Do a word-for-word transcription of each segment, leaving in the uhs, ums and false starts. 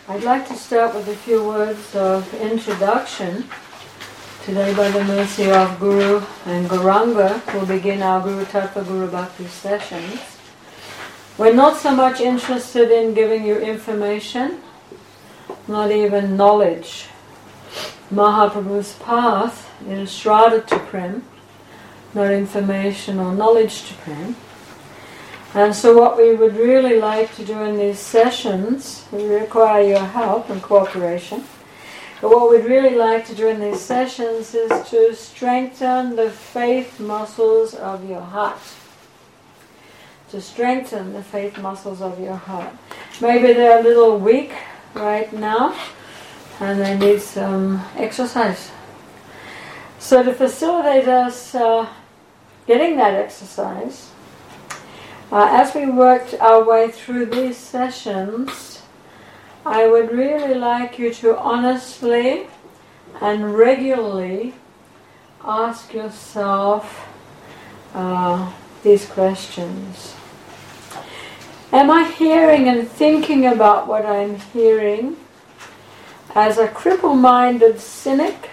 I'd like to start with a few words of introduction. Today, by the mercy of Guru and Gauranga, we'll begin our Guru Tattva Guru Bhakti sessions. We're not so much interested in giving you information, not even knowledge. Mahaprabhu's path is Shraddha to Prem, not information or knowledge to Prem. And so what we would really like to do in these sessions, we require your help and cooperation, but what we'd really like to do in these sessions is to strengthen the faith muscles of your heart. To strengthen the faith muscles of your heart. Maybe they're a little weak right now and they need some exercise. So to facilitate us uh, getting that exercise, Uh, as we worked our way through these sessions, I would really like you to honestly and regularly ask yourself uh, these questions. Am I hearing and thinking about what I'm hearing as a cripple-minded cynic?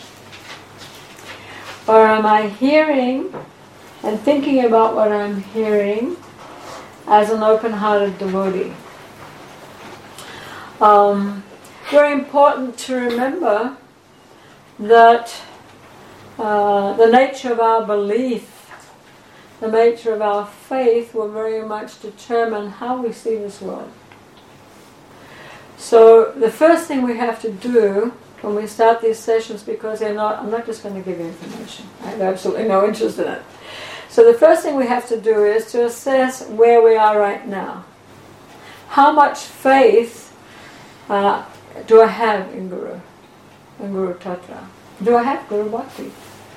Or am I hearing and thinking about what I'm hearing as an open-hearted devotee? Um, very important to remember that uh, the nature of our belief, the nature of our faith will very much determine how we see this world. So the first thing we have to do when we start these sessions, because they're not, I'm not just going to give you information. I have absolutely no interest in it. So the first thing we have to do is to assess where we are right now. How much faith uh, do I have in Guru, in Guru Tattva? Do I have Guru Bhakti?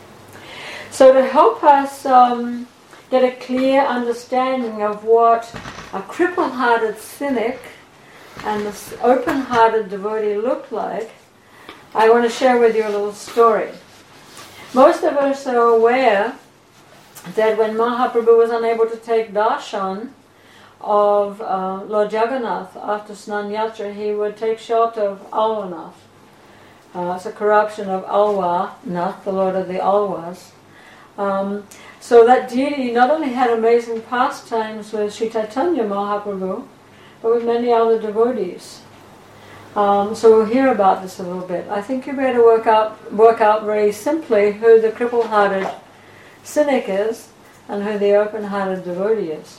So to help us um, get a clear understanding of what a cripple-hearted cynic and this open-hearted devotee look like, I want to share with you a little story. Most of us are aware that when Mahaprabhu was unable to take darshan of uh, Lord Jagannath after Snan Yatra, he would take shelter of Alvanath. Uh, it's a corruption of Alvanath, the Lord of the Alvas. Um, so that deity not only had amazing pastimes with Sri Chaitanya Mahaprabhu, but with many other devotees. Um, so we'll hear about this a little bit. I think you better work out, work out very simply who the cripple-hearted cynic is and who the open-hearted devotee is.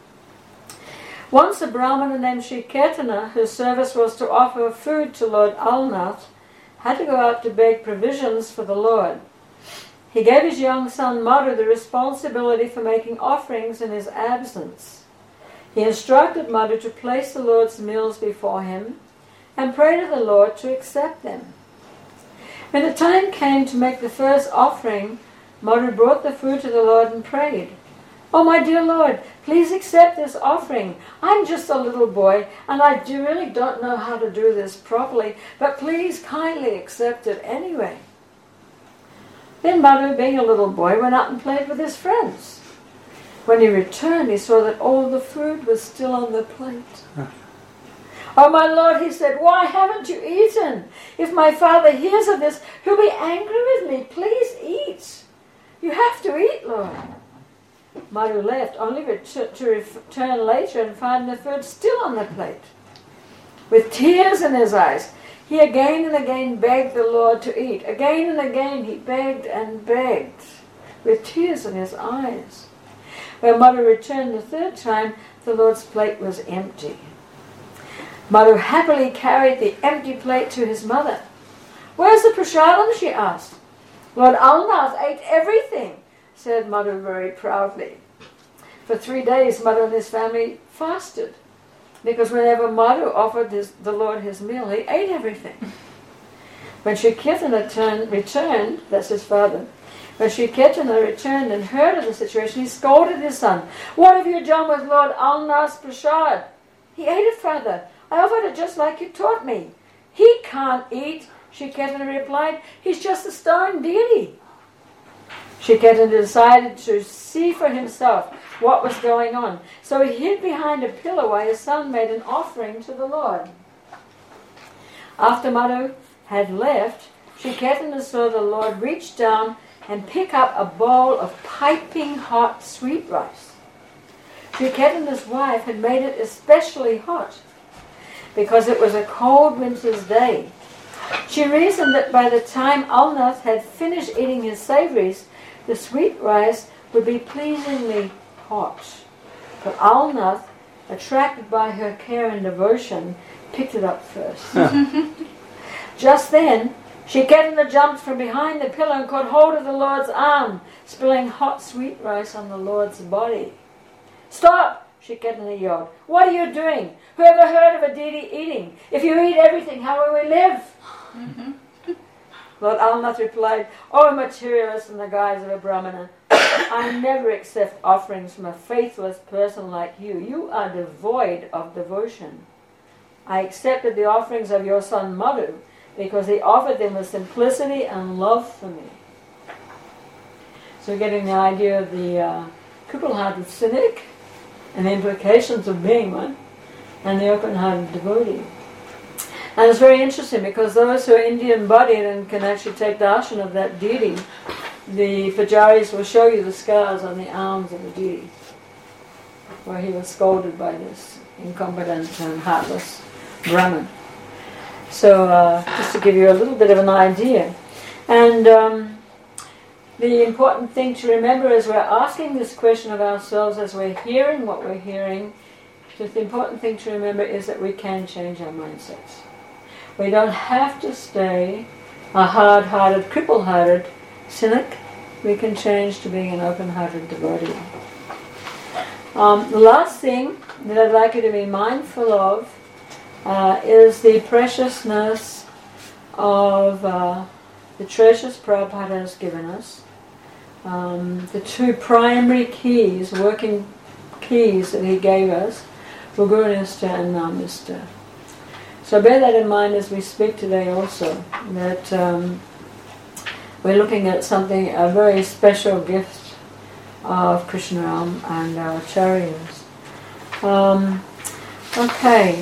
Once a Brahmana named Sri Ketana, whose service was to offer food to Lord Alnath, had to go out to beg provisions for the Lord. He gave his young son Madhu the responsibility for making offerings in his absence. He instructed Madhu to place the Lord's meals before him and pray to the Lord to accept them. When the time came to make the first offering, Madhu brought the food to the Lord and prayed, "Oh, my dear Lord, please accept this offering. I'm just a little boy, and I do really don't know how to do this properly, but please kindly accept it anyway." Then Madhu, being a little boy, went out and played with his friends. When he returned, he saw that all the food was still on the plate. "Oh, my Lord," he said, "why haven't you eaten? If my father hears of this, he'll be angry with me. Please eat. You have to eat, Lord." Madhu left, only to, to return later and find the food still on the plate. With tears in his eyes, he again and again begged the Lord to eat. Again and again he begged and begged, with tears in his eyes. When Madhu returned the third time, the Lord's plate was empty. Madhu happily carried the empty plate to his mother. "Where's the prasadam?" she asked. "Lord Alnath ate everything," said Madhu very proudly. For three days, Madhu and his family fasted, because whenever Madhu offered his, the Lord his meal, he ate everything. When Sri Kirtana turn, returned, that's his father, when Sri Kirtana returned and heard of the situation, he scolded his son. "What have you done with Lord Alnath's prasad?" "He ate it, father. I offered it just like you taught me." "He can't eat," Sri Kirtana replied. "He's just a stone deity." Sri Kirtana decided to see for himself what was going on. So he hid behind a pillar while his son made an offering to the Lord. After Madhu had left, Sri Chaitanya saw the Lord reach down and pick up a bowl of piping hot sweet rice. Sri Chaitanya's wife had made it especially hot because it was a cold winter's day. She reasoned that by the time Alnath had finished eating his savouries, the sweet rice would be pleasingly hot. But Alnath, attracted by her care and devotion, picked it up first. Just then, Sri Chaitanya jumped from behind the pillar and caught hold of the Lord's arm, spilling hot sweet rice on the Lord's body. "Stop!" Sri Chaitanya yelled. "What are you doing? Who ever heard of a deity eating? If you eat everything, how will we live?" Lord Alnath replied, "O materialist in the guise of a Brahmana, I never accept offerings from a faithless person like you. You are devoid of devotion. I accepted the offerings of your son Madhu because he offered them with simplicity and love for me." So we're getting the idea of the uh, cripple-hearted cynic and the implications of being one, and the open-hearted devotee. And it's very interesting because those who are Indian-bodied and can actually take darshan of that deity, the pujaris will show you the scars on the arms of the deity, where he was scolded by this incompetent and heartless Brahmin. So uh, just to give you a little bit of an idea. And um, the important thing to remember as we're asking this question of ourselves, as we're hearing what we're hearing, just the important thing to remember is that we can change our mindsets. We don't have to stay a hard-hearted, cripple-hearted cynic. We can change to being an open-hearted devotee. Um, the last thing that I'd like you to be mindful of uh, is the preciousness of uh, the treasures Prabhupada has given us. Um, the two primary keys, working keys that he gave us, were Guru-Nistha and Nam-Nistha. So bear that in mind as we speak today also, that um, we're looking at something, a very special gift of Krishna and our acharyas. Um, okay.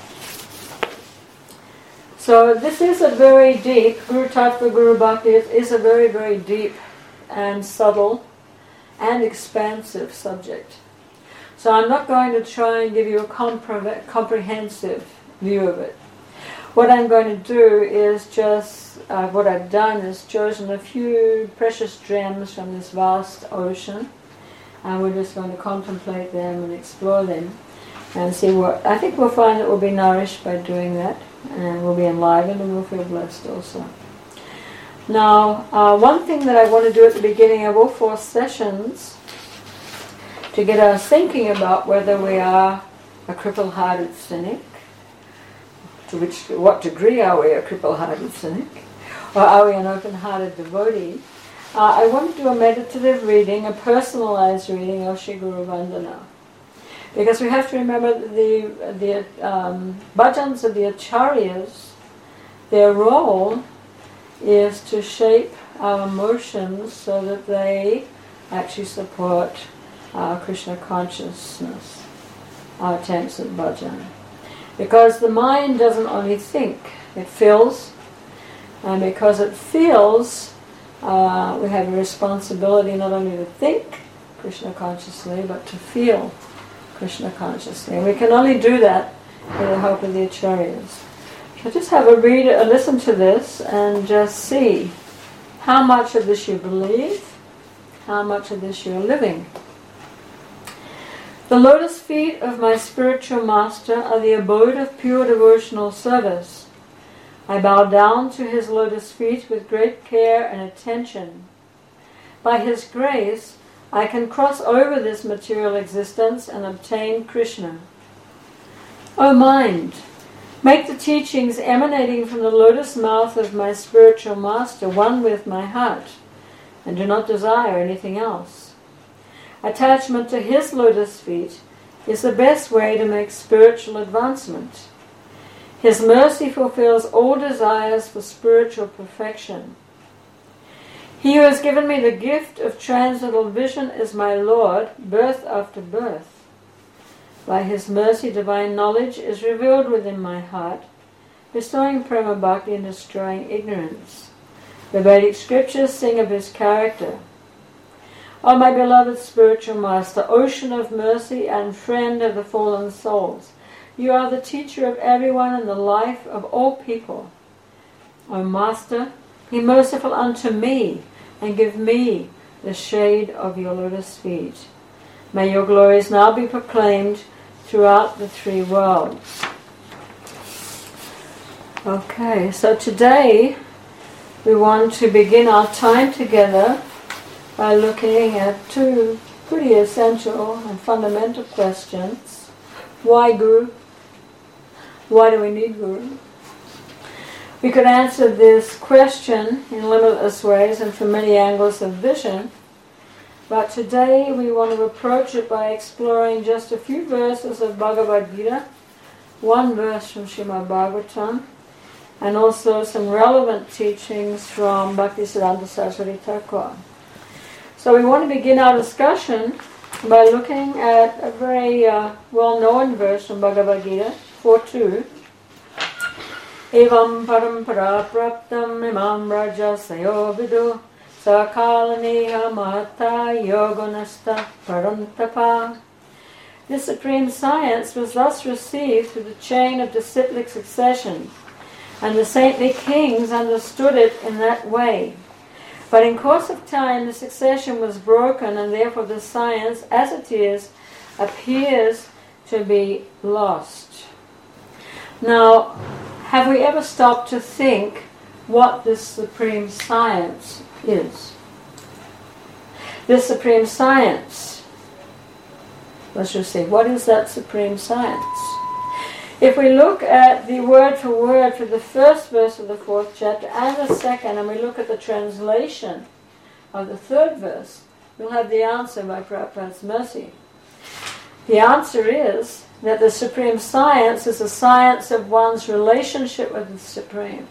So this is a very deep, Guru Tattva, Guru Bhakti is a very, very deep and subtle and expansive subject. So I'm not going to try and give you a compre- comprehensive view of it. What I'm going to do is just, uh, what I've done is chosen a few precious gems from this vast ocean, and we're just going to contemplate them and explore them and see what, I think we'll find that we'll be nourished by doing that, and we'll be enlivened and we'll feel blessed also. Now, uh, one thing that I want to do at the beginning of all four sessions, to get us thinking about whether we are a cripple-hearted cynic, to which, what degree are we a cripple-hearted cynic, or are we an open-hearted devotee, uh, I want to do a meditative reading, a personalized reading of Shri Guru Vandana. Because we have to remember the, the um, bhajans of the acharyas, their role is to shape our emotions so that they actually support our Krishna consciousness, our attempts at bhajan. Because the mind doesn't only think, it feels, and because it feels, uh, we have a responsibility not only to think Krishna consciously, but to feel Krishna consciously. And we can only do that with the help of the acharyas. So just have a read, a listen to this, and just see how much of this you believe, how much of this you're living. The lotus feet of my spiritual master are the abode of pure devotional service. I bow down to his lotus feet with great care and attention. By his grace, I can cross over this material existence and obtain Krishna. O mind, make the teachings emanating from the lotus mouth of my spiritual master one with my heart, and do not desire anything else. Attachment to his lotus feet is the best way to make spiritual advancement. His mercy fulfills all desires for spiritual perfection. He who has given me the gift of transcendental vision is my Lord, birth after birth. By his mercy, divine knowledge is revealed within my heart, bestowing Prema Bhakti and destroying ignorance. The Vedic scriptures sing of his character. O my beloved spiritual master, ocean of mercy and friend of the fallen souls, you are the teacher of everyone and the life of all people. O master, be merciful unto me and give me the shade of your lotus feet. May your glories now be proclaimed throughout the three worlds. Okay, so today we want to begin our time together by looking at two pretty essential and fundamental questions. Why Guru? Why do we need Guru? We could answer this question in limitless ways and from many angles of vision, but today we want to approach it by exploring just a few verses of Bhagavad Gita, one verse from Srimad Bhagavatam, and also some relevant teachings from Bhaktisiddhanta Saraswati Thakur. So we want to begin our discussion by looking at a very uh, well-known verse from Bhagavad Gita, four two. Evam parampara praptam imam raja sayo vidu sakalaniha mahata yoganasta parantapa. This supreme science was thus received through the chain of disciplic succession, and the saintly kings understood it in that way. But in course of time the succession was broken, and therefore the science, as it is, appears to be lost. Now, have we ever stopped to think what this supreme science is? This supreme science, let's just see, what is that supreme science? If we look at the word for word for the first verse of the fourth chapter and the second, and we look at the translation of the third verse, we'll have the answer by Prabhupada's mercy. The answer is that the supreme science is the science of one's relationship with the Supreme.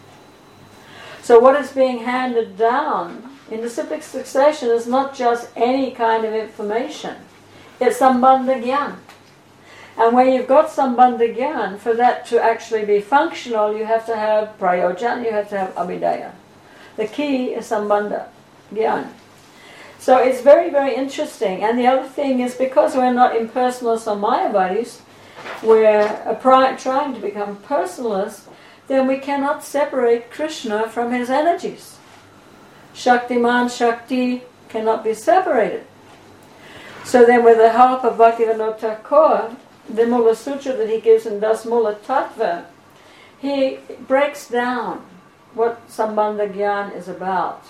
So what is being handed down in disciplic succession is not just any kind of information. It's Sambandha Gyan. And when you've got Sambandha Gyan, for that to actually be functional, you have to have Prayojan, you have to have Abhidaya. The key is Sambandha Gyan. So it's very, very interesting. And the other thing is, because we're not impersonalists or Mayavadis, we're trying to become personalists, then we cannot separate Krishna from his energies. Shaktiman, Shakti cannot be separated. So then with the help of Bhaktivinoda Thakur, the Mula Sutra that he gives in Das Mula Tattva, he breaks down what Sambandha Gyan is about.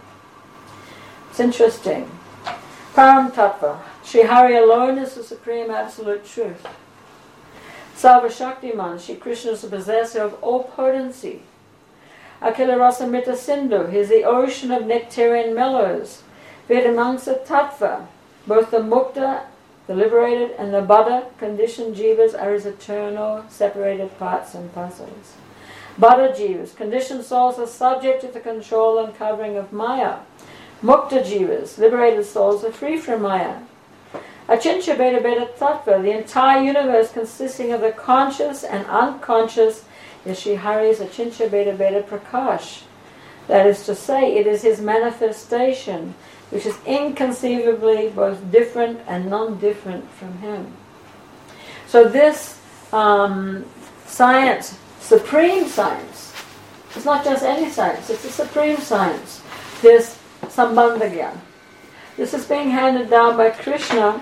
It's interesting. Param Tattva. Shri Hari alone is the supreme absolute truth. Sarva Shaktiman. Shri Krishna is the possessor of all potency. Akila Rasamrita Sindhu. He is the ocean of nectarian mellows. Vedamangsa Tattva. Both the Mukta, the liberated, and the Baddha, conditioned jivas, are his eternal, separated parts and parcels. Baddha jivas, conditioned souls, are subject to the control and covering of Maya. Mukta jivas, liberated souls, are free from Maya. Achincha Beta Beta Tattva, the entire universe consisting of the conscious and unconscious, is Shri Hari's Achincha Beta Beta Prakash. That is to say, it is his manifestation, which is inconceivably both different and non-different from him. So this um, science, supreme science, it's not just any science, it's a supreme science, this Sambandha Gyan. This is being handed down by Krishna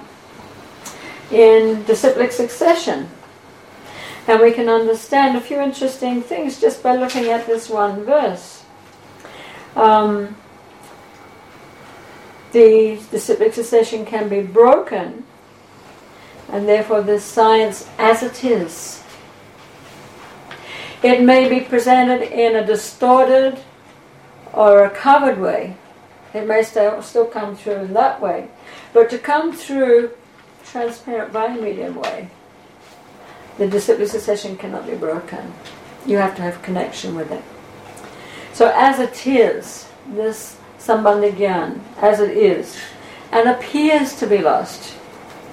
in disciplic succession. And we can understand a few interesting things just by looking at this one verse. Um, the disciplic succession can be broken, and therefore this science as it is. It may be presented in a distorted or a covered way. It may still, still come through in that way. But to come through transparent bi-medium way, the disciplic succession cannot be broken. You have to have connection with it. So as it is, this Sambandha Gyan, as it is, and appears to be lost.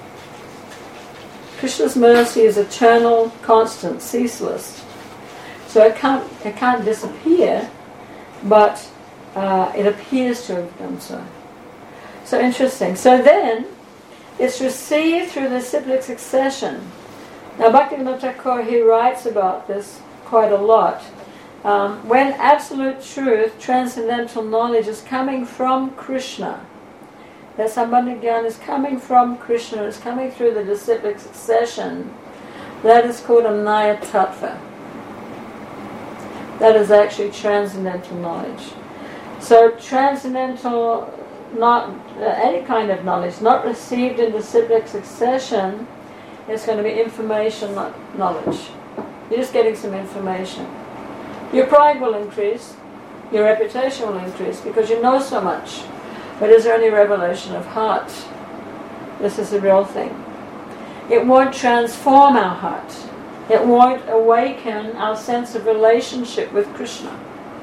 Krishna's mercy is eternal, constant, ceaseless. So it can't, it can't disappear, but uh, it appears to have done so. So interesting. So then, it's received through the cyclic succession. Now Bhaktivinoda Thakur, he writes about this quite a lot. Um, when absolute truth, transcendental knowledge is coming from Krishna, that Sambandha Gyan is coming from Krishna, is coming through the disciplic succession, that is called Amnaya Tattva. That is actually transcendental knowledge. So transcendental, not uh, any kind of knowledge, not received in disciplic succession, is going to be information, not knowledge. You're just getting some information. Your pride will increase, your reputation will increase because you know so much. But is there any revelation of heart? This is the real thing. It won't transform our heart. It won't awaken our sense of relationship with Krishna.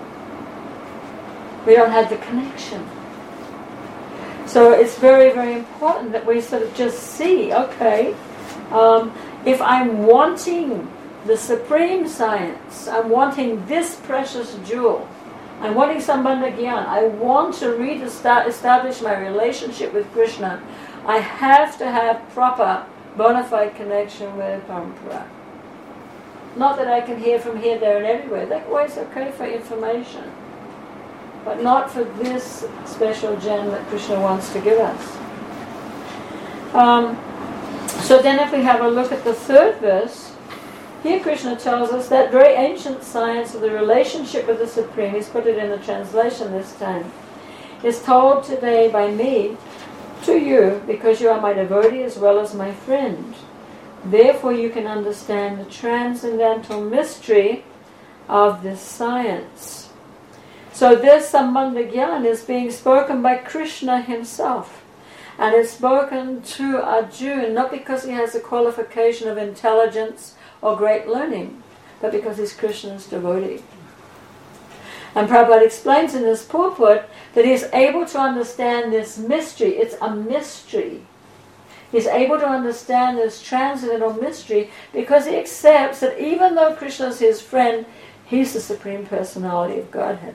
We don't have the connection. So it's very, very important that we sort of just see, okay, um, if I'm wanting the supreme science, I'm wanting this precious jewel, I'm wanting Sambandha Gyan, I want to re-establish my relationship with Krishna, I have to have proper, bona fide connection with Parampara. Not that I can hear from here, there and everywhere. That way is okay for information. But not for this special gem that Krishna wants to give us. Um, so then if we have a look at the third verse, here Krishna tells us that very ancient science of the relationship with the Supreme, he's put it in the translation this time, is told today by me to you because you are my devotee as well as my friend. Therefore you can understand the transcendental mystery of this science. So this Sambandha Gyan is being spoken by Krishna himself. And it's spoken to Arjuna not because he has a qualification of intelligence or great learning, but because he's Krishna's devotee. And Prabhupada explains in this purport that he is able to understand this mystery. It's a mystery. He's able to understand this transcendental mystery because he accepts that even though Krishna is his friend, he's the Supreme Personality of Godhead.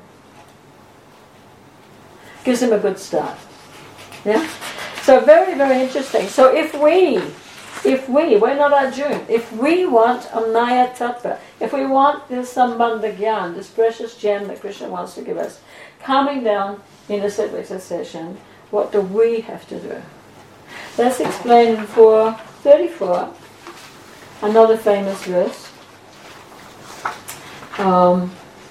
Gives him a good start. Yeah? So very, very interesting. So if we, if we, we're not Arjuna, if we want Amnaya Tattva, if we want this Sambandha Gyan, this precious gem that Krishna wants to give us, coming down in a cyclic succession, what do we have to do? That's explained in four thirty-four, another famous verse. Um,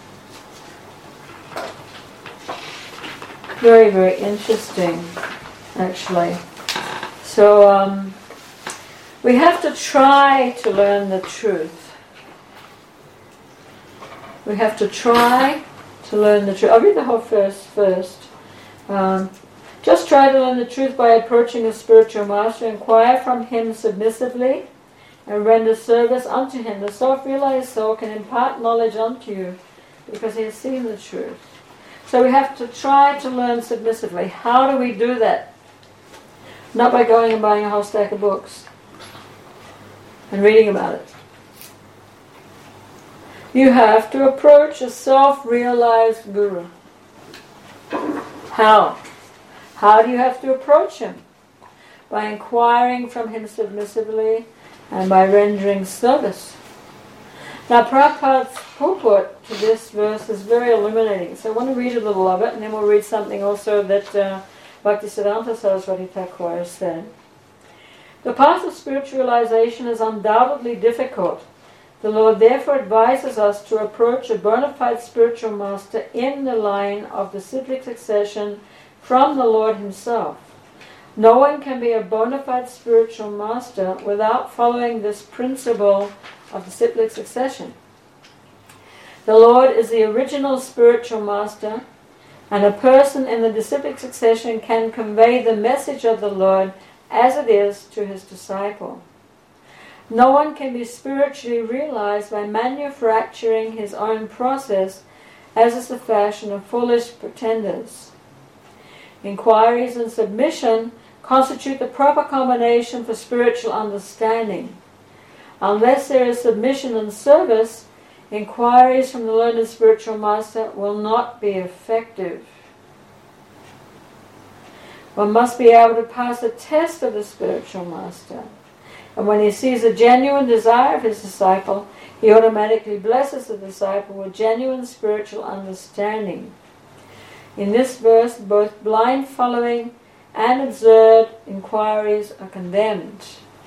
very, very interesting, actually. So um, we have to try to learn the truth. We have to try to learn the truth. I'll read the whole verse first. Um, Just try to learn the truth by approaching a spiritual master, inquire from him submissively, and render service unto him. The self-realized soul can impart knowledge unto you because he has seen the truth. So we have to try to learn submissively. How do we do that? Not by going and buying a whole stack of books and reading about it. You have to approach a self-realized guru. How? How do you have to approach him? By inquiring from him submissively and by rendering service. Now Prabhupada's purport to this verse is very illuminating. So I want to read a little of it and then we'll read something also that uh, Bhaktisiddhanta Saraswati Thakur has said. The path of spiritualization is undoubtedly difficult. The Lord therefore advises us to approach a bona fide spiritual master in the line of the cyclic succession from the Lord himself. No one can be a bona fide spiritual master without following this principle of the cyclic succession. The Lord is the original spiritual master, and a person in the disciplic succession can convey the message of the Lord as it is to his disciple. No one can be spiritually realized by manufacturing his own process, as is the fashion of foolish pretenders. Inquiries and submission constitute the proper combination for spiritual understanding. Unless there is submission and service, inquiries from the learned spiritual master will not be effective. One must be able to pass a test of the spiritual master. And when he sees a genuine desire of his disciple, he automatically blesses the disciple with genuine spiritual understanding. In this verse, both blind following and absurd inquiries are condemned.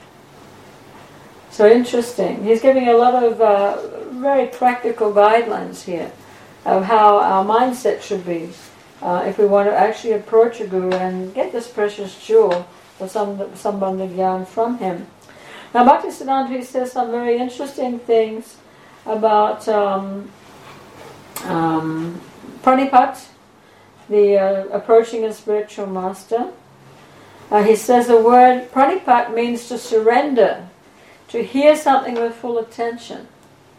So interesting. He's giving a lot of uh, very practical guidelines here of how our mindset should be uh, if we want to actually approach a guru and get this precious jewel or some Sambandha Gyan from him. Now Bhaktisiddhanta says some very interesting things about um, um, pranipat, the uh, approaching a spiritual master. Uh, he says the word pranipat means to surrender, to hear something with full attention.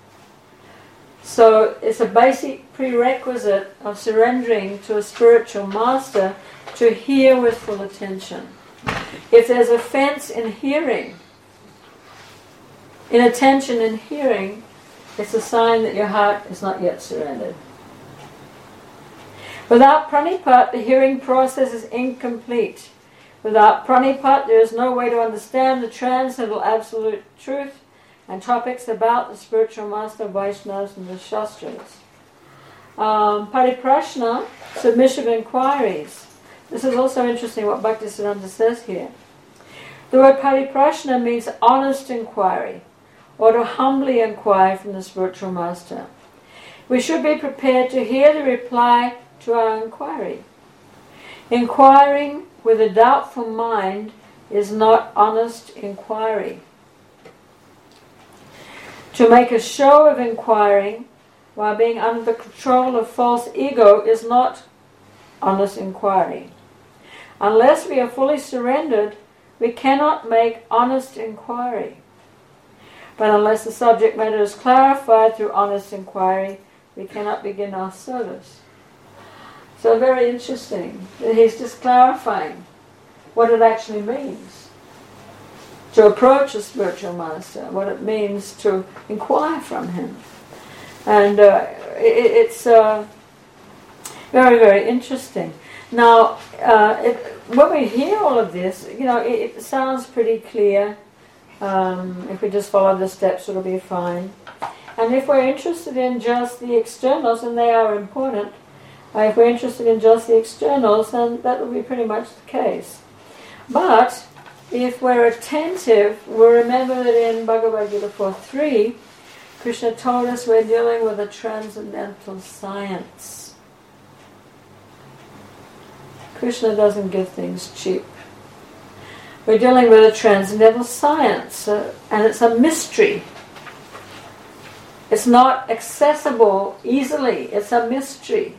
So it's a basic prerequisite of surrendering to a spiritual master to hear with full attention. If there's offense in hearing, in attention and hearing, it's a sign that your heart is not yet surrendered. Without pranipat, the hearing process is incomplete. Without pranipat, there is no way to understand the transcendental absolute truth and topics about the spiritual master, Vaishnavas, and the Shastras. Um, pariprashna, submissive inquiries. This is also interesting what Bhaktisiddhanta says here. The word pariprashna means honest inquiry, or to humbly inquire from the spiritual master. We should be prepared to hear the reply to our inquiry. Inquiring with a doubtful mind is not honest inquiry. To make a show of inquiring while being under the control of false ego is not honest inquiry. Unless we are fully surrendered, we cannot make honest inquiry. But unless the subject matter is clarified through honest inquiry, we cannot begin our service. So very interesting that he's just clarifying what it actually means to approach a spiritual master, what it means to inquire from him. And uh, it, it's uh, very, very interesting. Now, uh, it, when we hear all of this, you know, it, it sounds pretty clear. Um, if we just follow the steps, it'll be fine. And if we're interested in just the externals, and they are important, uh, if we're interested in just the externals, then that will be pretty much the case. But if we're attentive, we'll remember that in Bhagavad Gita four three, Krishna told us we're dealing with a transcendental science. Krishna doesn't give things cheap. We're dealing with a transcendental science, uh, and it's a mystery. It's not accessible easily. It's a mystery.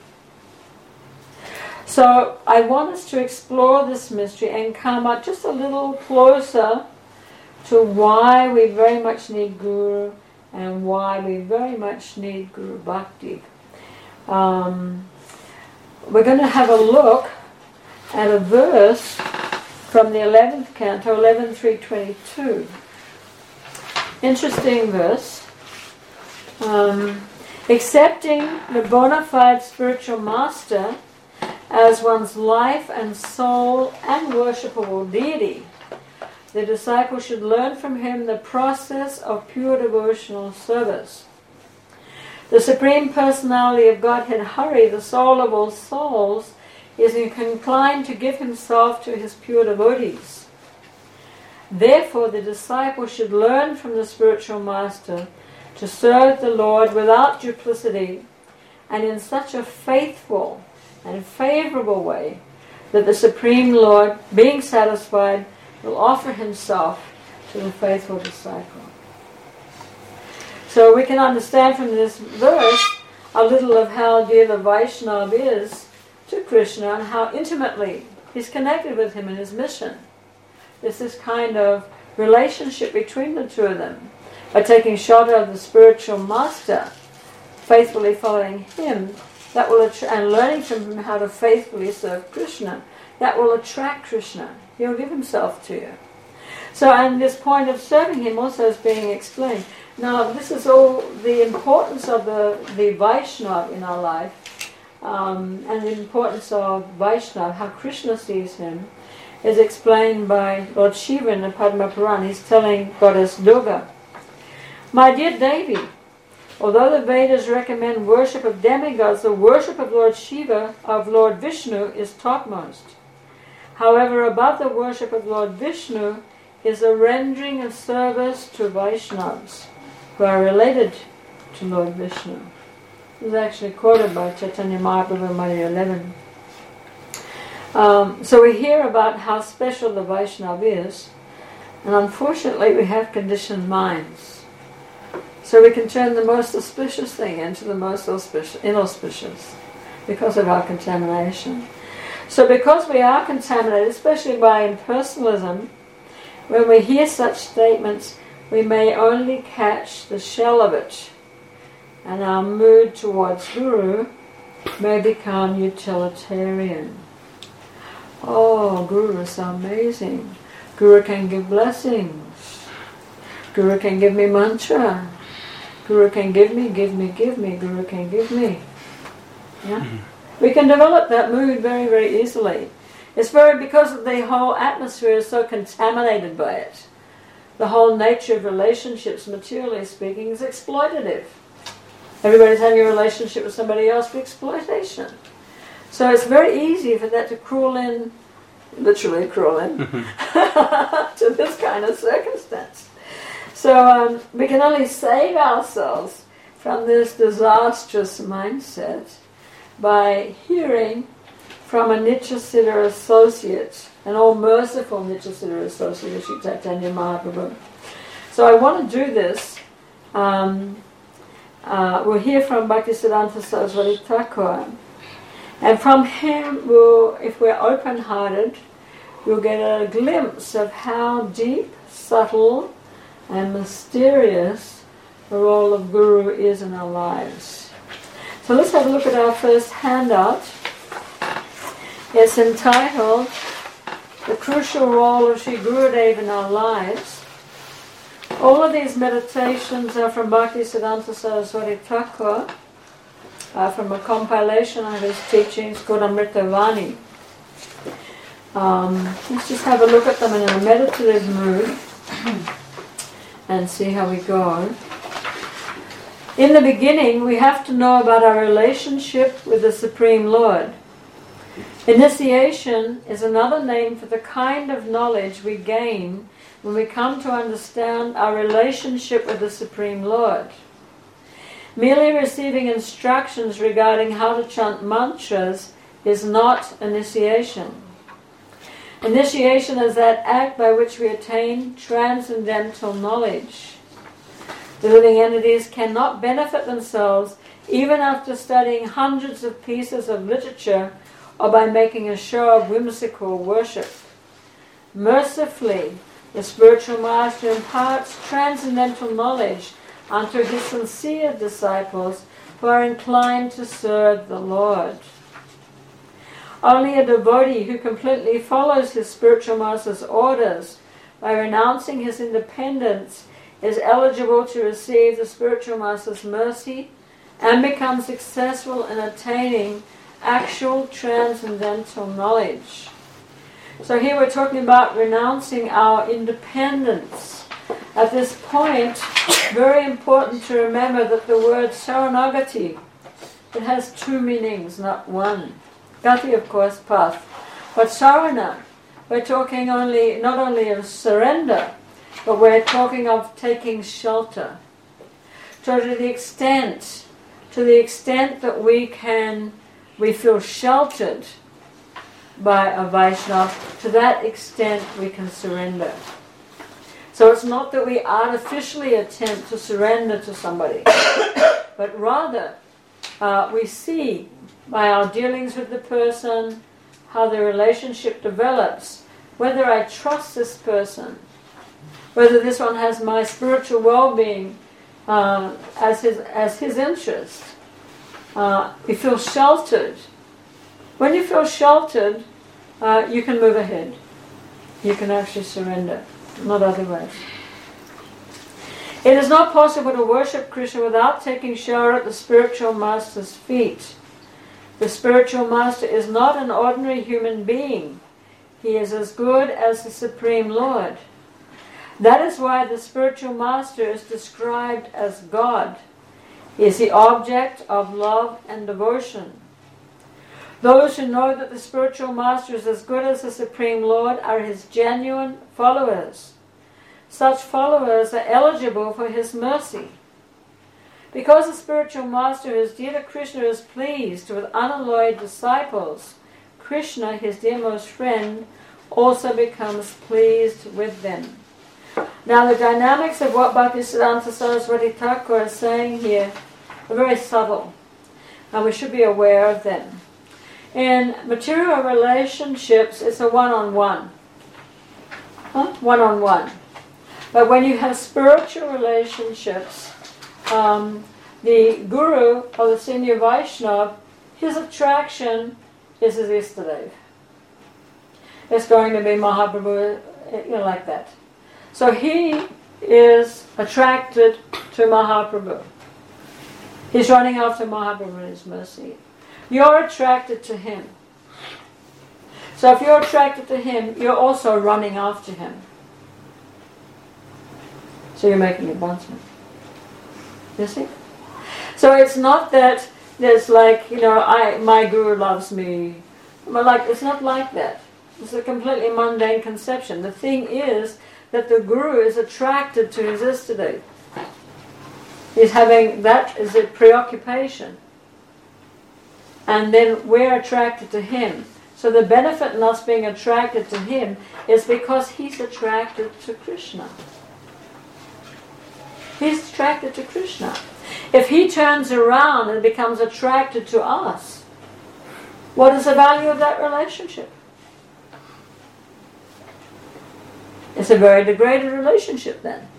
So I want us to explore this mystery and come up just a little closer to why we very much need Guru and why we very much need Guru Bhakti. Um, we're going to have a look at a verse from the eleventh canto, eleven three twenty-two. Interesting verse. Um, accepting the bona fide spiritual master as one's life and soul and worshipable deity, the disciple should learn from him the process of pure devotional service. The Supreme Personality of Godhead, Hari, the soul of all souls, is inclined to give himself to his pure devotees. Therefore, the disciple should learn from the spiritual master to serve the Lord without duplicity and in such a faithful and favorable way that the Supreme Lord, being satisfied, will offer himself to the faithful disciple. So we can understand from this verse a little of how dear the Vaishnava is to Krishna and how intimately he's connected with him in his mission. There's this kind of relationship between the two of them. By taking shelter of the spiritual master, faithfully following him, that will attra- and learning from him how to faithfully serve Krishna, that will attract Krishna. He'll give himself to you. So, and this point of serving him also is being explained. Now, this is all the importance of the, the Vaishnava in our life, um, and the importance of Vaishnava, how Krishna sees him, is explained by Lord Shiva in the Padma Purana. He's telling Goddess Durga, "My dear Devi, although the Vedas recommend worship of demigods, the worship of Lord Shiva, of Lord Vishnu, is topmost. However, above the worship of Lord Vishnu is the rendering of service to Vaishnavas, who are related to Lord Vishnu." This is actually quoted by Chaitanya Mahaprabhu in Madhya eleven. Um, so we hear about how special the Vaishnava is, and unfortunately we have conditioned minds. So we can turn the most auspicious thing into the most auspicious, inauspicious because of our contamination. So because we are contaminated, especially by impersonalism, when we hear such statements, we may only catch the shell of it, and our mood towards Guru may become utilitarian. Oh, Guru is so amazing. Guru can give blessings. Guru can give me mantra. Guru can give me, give me, give me. Guru can give me. Yeah? Mm-hmm. We can develop that mood very, very easily. It's very because the whole atmosphere is so contaminated by it. The whole nature of relationships, materially speaking, is exploitative. Everybody's having a relationship with somebody else for exploitation. So it's very easy for that to crawl in, literally crawl in, to this kind of circumstance. So um, we can only save ourselves from this disastrous mindset by hearing from a Nityasiddha associate, an all-merciful Nityasiddha associate, Sri Chaitanya Mahaprabhu. So I want to do this. Um, uh, we'll hear from Bhaktisiddhanta Saraswati Thakur. And from him, we'll, if we're open-hearted, we'll get a glimpse of how deep, subtle, and mysterious the role of Guru is in our lives. So let's have a look at our first handout. It's entitled The Crucial Role of Sri Gurudev in Our Lives. All of these meditations are from Bhaktisiddhanta Saraswati Thakur, uh, from a compilation of his teachings called Amritavani. Um, let's just have a look at them in a meditative mood and see how we go. In the beginning, we have to know about our relationship with the Supreme Lord. Initiation is another name for the kind of knowledge we gain when we come to understand our relationship with the Supreme Lord. Merely receiving instructions regarding how to chant mantras is not initiation. Initiation is that act by which we attain transcendental knowledge. The living entities cannot benefit themselves even after studying hundreds of pieces of literature or by making a show of whimsical worship. Mercifully, the spiritual master imparts transcendental knowledge unto his sincere disciples who are inclined to serve the Lord. Only a devotee who completely follows his spiritual master's orders by renouncing his independence is eligible to receive the spiritual master's mercy and become successful in attaining actual transcendental knowledge. So here we're talking about renouncing our independence. At this point, very important to remember that the word Saranagati, it has two meanings, not one. Gati, of course, path. But Sarana, we're talking only not only of surrender, but we're talking of taking shelter. So to the extent, to the extent that we can, we feel sheltered by a Vaishnava, to that extent we can surrender. So it's not that we artificially attempt to surrender to somebody, but rather uh, we see by our dealings with the person how the relationship develops, whether I trust this person, whether this one has my spiritual well-being uh, as his as his interest. Uh, we feel sheltered. When you feel sheltered, uh, you can move ahead. You can actually surrender, not otherwise. It is not possible to worship Krishna without taking shelter at the spiritual master's feet. The spiritual master is not an ordinary human being. He is as good as the Supreme Lord. That is why the spiritual master is described as God. He is the object of love and devotion. Those who know that the spiritual master is as good as the Supreme Lord are his genuine followers. Such followers are eligible for his mercy. Because the spiritual master, who is dear to Krishna, is pleased with unalloyed disciples, Krishna, his dearmost friend, also becomes pleased with them. Now the dynamics of what Bhaktisiddhanta Saraswati Thakur is saying here are very subtle, and we should be aware of them. In material relationships, it's a one-on-one. Huh? One-on-one. But when you have spiritual relationships, um, the Guru or the senior Vaishnava, his attraction is his Istadev. It's going to be Mahaprabhu, you know, like that. So he is attracted to Mahaprabhu. He's running after Mahaprabhu in his mercy. You're attracted to him. So if you're attracted to him, you're also running after him. So you're making a bondsman. You see? So it's not that there's like, you know, I my guru loves me. But like, it's not like that. It's a completely mundane conception. The thing is that the guru is attracted to his Istadev. He's having, that is a preoccupation. And then we're attracted to him. So the benefit in us being attracted to him is because he's attracted to Krishna. He's attracted to Krishna. If he turns around and becomes attracted to us, what is the value of that relationship? It's a very degraded relationship then.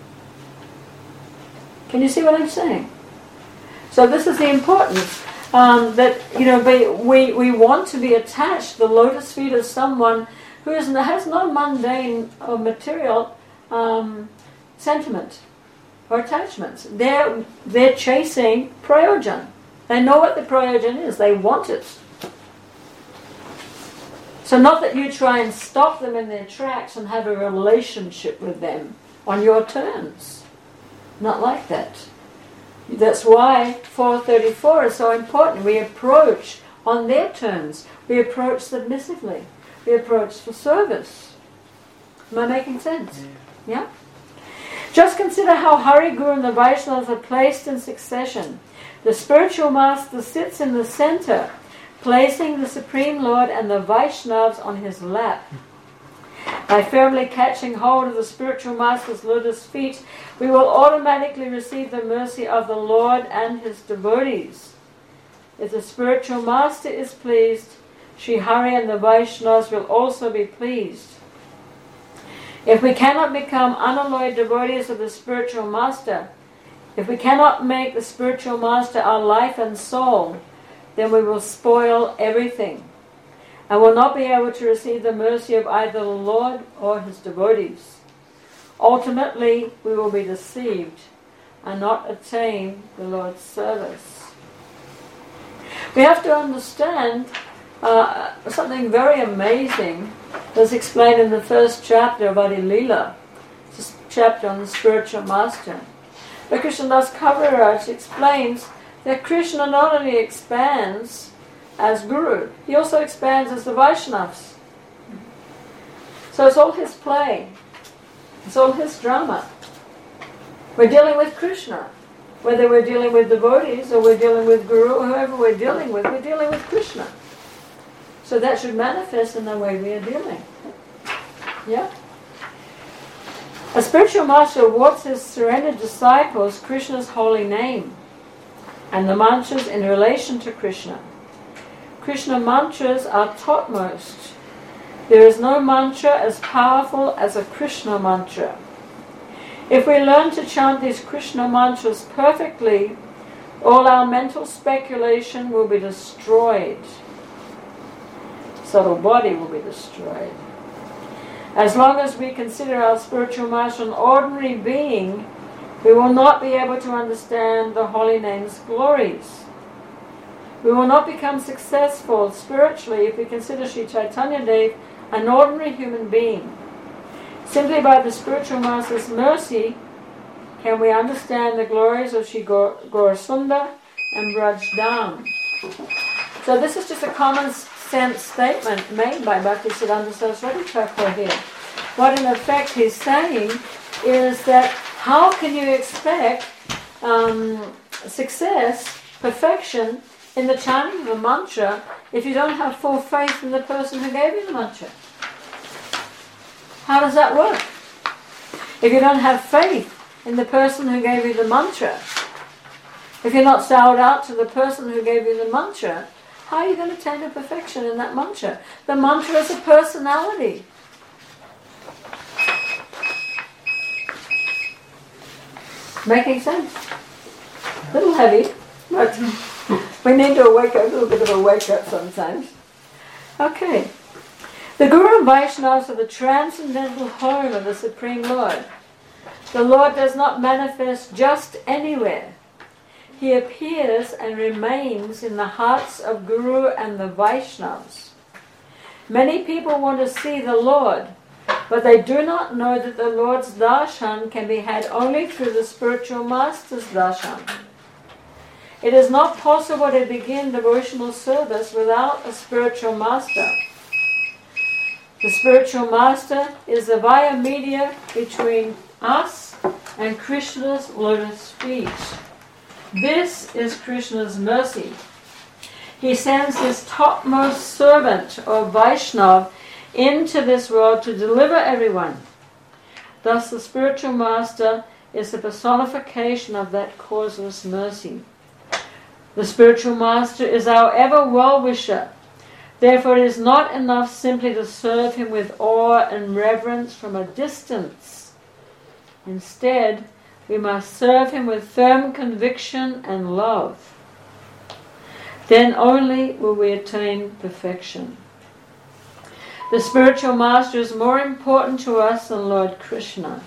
Can you see what I'm saying? So this is the importance. Um, that, you know, we, we want to be attached to the lotus feet of someone who is, has no mundane or material um, sentiment or attachments. They're, they're chasing prayojan. They know what the prayojan is. They want it. So not that you try and stop them in their tracks and have a relationship with them on your terms. Not like that. That's why four thirty-four is so important. We approach on their terms. We approach submissively. We approach for service. Am I making sense? Yeah? yeah? Just consider how Hari Guru and the Vaishnavas are placed in succession. The spiritual master sits in the center, placing the Supreme Lord and the Vaishnavas on his lap. By firmly catching hold of the spiritual master's lotus feet, we will automatically receive the mercy of the Lord and his devotees. If the spiritual master is pleased, Sri Hari and the Vaishnavas will also be pleased. If we cannot become unalloyed devotees of the spiritual master, if we cannot make the spiritual master our life and soul, then we will spoil everything and will not be able to receive the mercy of either the Lord or his devotees. Ultimately, we will be deceived and not attain the Lord's service. We have to understand uh, something very amazing that's explained in the first chapter of Adi Leela. It's a chapter on the spiritual master. But Krishnadas Kaviraj explains that Krishna not only expands as Guru, he also expands as the Vaishnavas. So it's all his play. It's all his drama. We're dealing with Krishna. Whether we're dealing with devotees or we're dealing with Guru or whoever we're dealing with, we're dealing with Krishna. So that should manifest in the way we are dealing. Yeah? A spiritual master walks his surrendered disciples Krishna's holy name and the mantras in relation to Krishna. Krishna mantras are topmost. There is no mantra as powerful as a Krishna mantra. If we learn to chant these Krishna mantras perfectly, all our mental speculation will be destroyed. Subtle body will be destroyed. As long as we consider our spiritual master an ordinary being, We will not be able to understand the holy name's glories. We will not become successful spiritually if we consider Sri Chaitanya Dev an ordinary human being. Simply by the spiritual master's mercy can we understand the glories of Sri Gaurasundar and Braj Dham. So this is just a common sense statement made by Bhaktisiddhanta Saraswati Thakur here. What in effect he's saying is that how can you expect um, success, perfection in the chanting of a mantra if you don't have full faith in the person who gave you the mantra? How does that work? If you don't have faith in the person who gave you the mantra, if you're not sold out to the person who gave you the mantra, how are you going to attain to perfection in that mantra? The mantra is a personality. Making sense? A little heavy, but we need to wake up, a little bit of a wake up sometimes. Okay. The Guru and Vaishnavas are the transcendental home of the Supreme Lord. The Lord does not manifest just anywhere. He appears and remains in the hearts of Guru and the Vaishnavas. Many people want to see the Lord, but they do not know that the Lord's darshan can be had only through the spiritual master's darshan. It is not possible to begin devotional service without a spiritual master. The spiritual master is the via media between us and Krishna's lotus feet. This is Krishna's mercy. He sends his topmost servant, or Vaishnav, into this world to deliver everyone. Thus the spiritual master is the personification of that causeless mercy. The spiritual master is our ever well-wisher. Therefore it is not enough simply to serve him with awe and reverence from a distance. Instead, we must serve him with firm conviction and love. Then only will we attain perfection. The spiritual master is more important to us than Lord Krishna.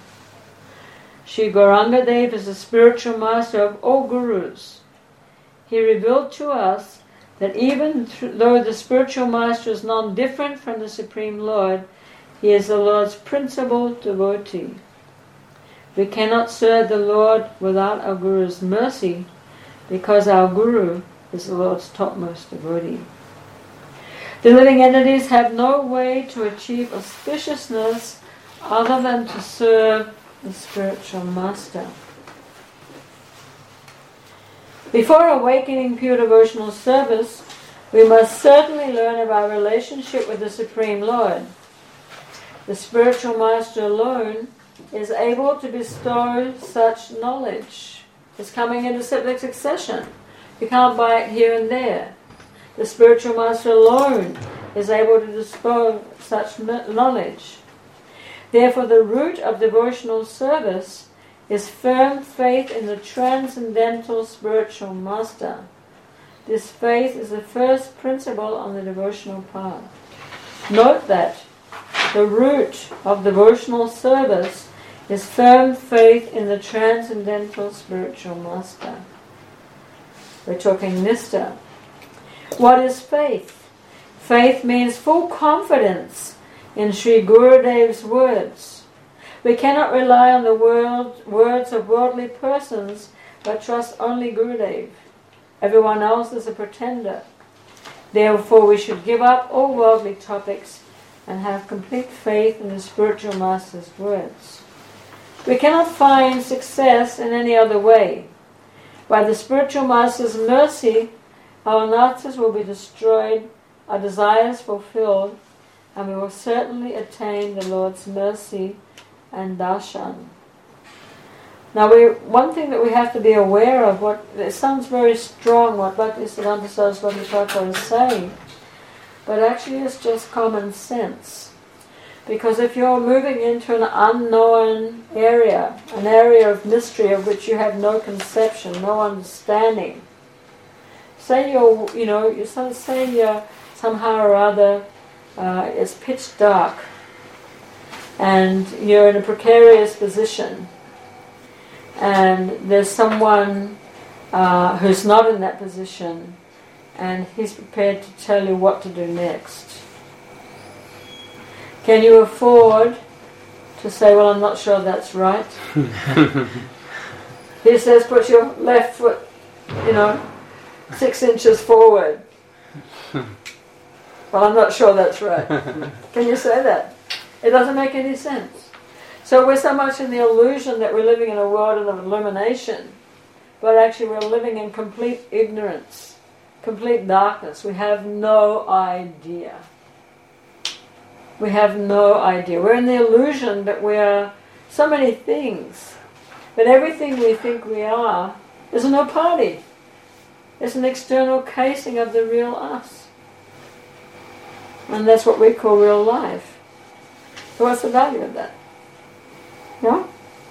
Sri Gauranga Dev is the spiritual master of all gurus. He revealed to us that even th- though the spiritual master is non-different from the Supreme Lord, he is the Lord's principal devotee. We cannot serve the Lord without our Guru's mercy, because our Guru is the Lord's topmost devotee. The living entities have no way to achieve auspiciousness other than to serve the spiritual master. Before awakening pure devotional service, we must certainly learn of our relationship with the Supreme Lord. The spiritual master alone is able to bestow such knowledge. It's coming into cyclic succession. You can't buy it here and there. The spiritual master alone is able to dispense such knowledge. Therefore, the root of devotional service is firm faith in the transcendental spiritual master. This faith is the first principle on the devotional path. Note that the root of devotional service is firm faith in the transcendental spiritual master. We're talking nistha. What is faith? Faith means full confidence in Sri Gurudev's words. We cannot rely on the world, words of worldly persons, but trust only Gurudev. Everyone else is a pretender. Therefore we should give up all worldly topics and have complete faith in the spiritual master's words. We cannot find success in any other way. By the spiritual master's mercy, our anarthas will be destroyed, our desires fulfilled, and we will certainly attain the Lord's mercy and darshan. Now, we, one thing that we have to be aware of, what it sounds very strong what Bhaktisiddhanta Saraswati Thakur is saying, but actually it's just common sense. Because if you're moving into an unknown area, an area of mystery of which you have no conception, no understanding, say you're, you know, you say you're somehow or other, uh, it's pitch dark, and you're in a precarious position, and there's someone uh, who's not in that position, and he's prepared to tell you what to do next. Can you afford to say, well, I'm not sure that's right? He says, put your left foot, you know, six inches forward. Well, I'm not sure that's right. Can you say that? It doesn't make any sense. So we're so much in the illusion that we're living in a world of illumination, but actually we're living in complete ignorance, complete darkness. We have no idea. We have no idea. We're in the illusion that we are so many things, but everything we think we are is no party. It's an external casing of the real us. And that's what we call real life. So what's the value of that? No?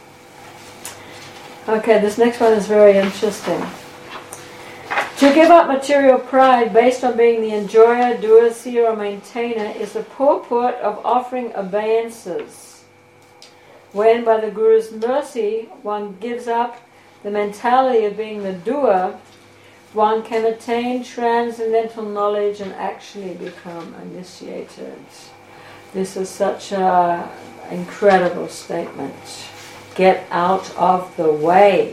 Okay, this next one is very interesting. To give up material pride based on being the enjoyer, doer, seer, or maintainer is the purport of offering obeisances. When, by the Guru's mercy, one gives up the mentality of being the doer, one can attain transcendental knowledge and actually become initiated. This is such an incredible statement. Get out of the way.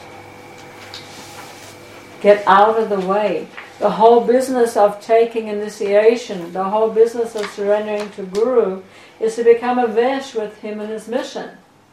Get out of the way. The whole business of taking initiation, the whole business of surrendering to Guru is to become a vesh with him and his mission.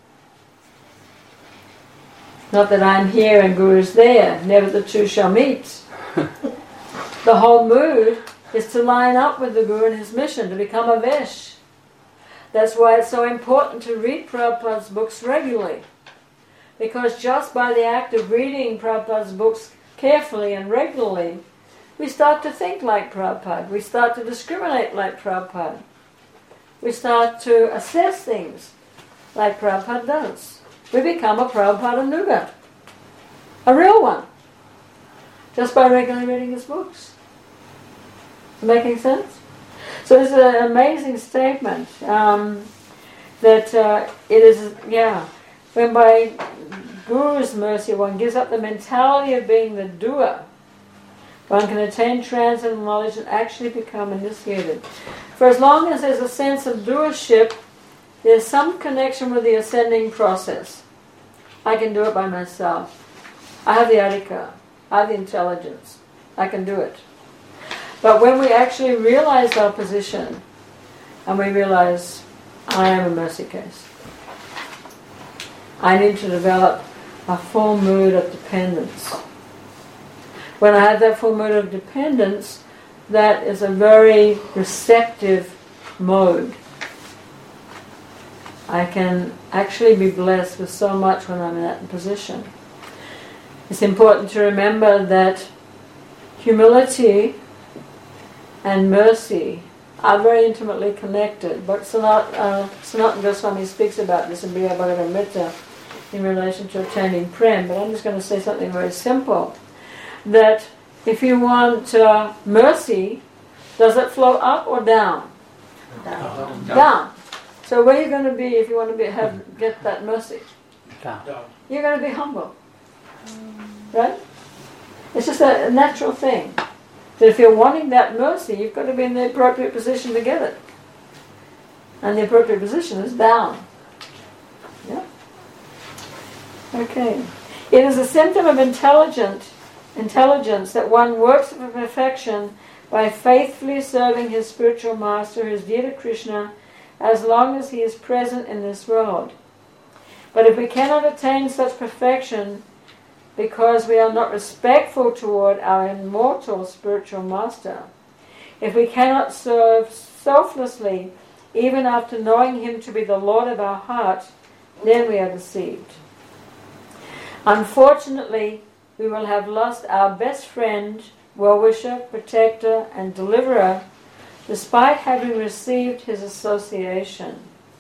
Not that I'm here and Guru's there, never the two shall meet. The whole mood is to line up with the Guru and his mission, to become a vesh. That's why it's so important to read Prabhupada's books regularly. Because just by the act of reading Prabhupada's books carefully and regularly, we start to think like Prabhupada. We start to discriminate like Prabhupada. We start to assess things like Prabhupada does. We become a Prabhupada Nuga. A real one. Just by regularly reading his books. Making sense? So this is an amazing statement um, that uh, it is, yeah, when by Guru's mercy one gives up the mentality of being the doer, one can attain transcendental knowledge and actually become initiated. For as long as there's a sense of doership, there's some connection with the ascending process. I can do it by myself. I have the adhikar. I have the intelligence. I can do it. But when we actually realize our position, and we realize, I am a mercy case, I need to develop a full mood of dependence. When I have that full mood of dependence, that is a very receptive mode. I can actually be blessed with so much when I'm in that position. It's important to remember that humility and mercy are very intimately connected. But Sanat, uh, Sanatana Goswami speaks about this in Biya Bhagavatamrita in relation to attaining Prem. But I'm just going to say something very simple. That if you want uh, mercy, does it flow up or down? Down. Down. down. So where are you going to be if you want to be, have, get that mercy? Down. You're going to be humble. Right? It's just a, a natural thing. That if you're wanting that mercy, you've got to be in the appropriate position to get it. And the appropriate position is down. Yeah? Okay. It is a symptom of intelligent intelligence that one works for perfection by faithfully serving his spiritual master, who is dear to Krishna, as long as he is present in this world. But if we cannot attain such perfection because we are not respectful toward our immortal spiritual master, if we cannot serve selflessly even after knowing him to be the Lord of our heart, then we are deceived. Unfortunately, we will have lost our best friend, well-wisher, protector, and deliverer, despite having received his association.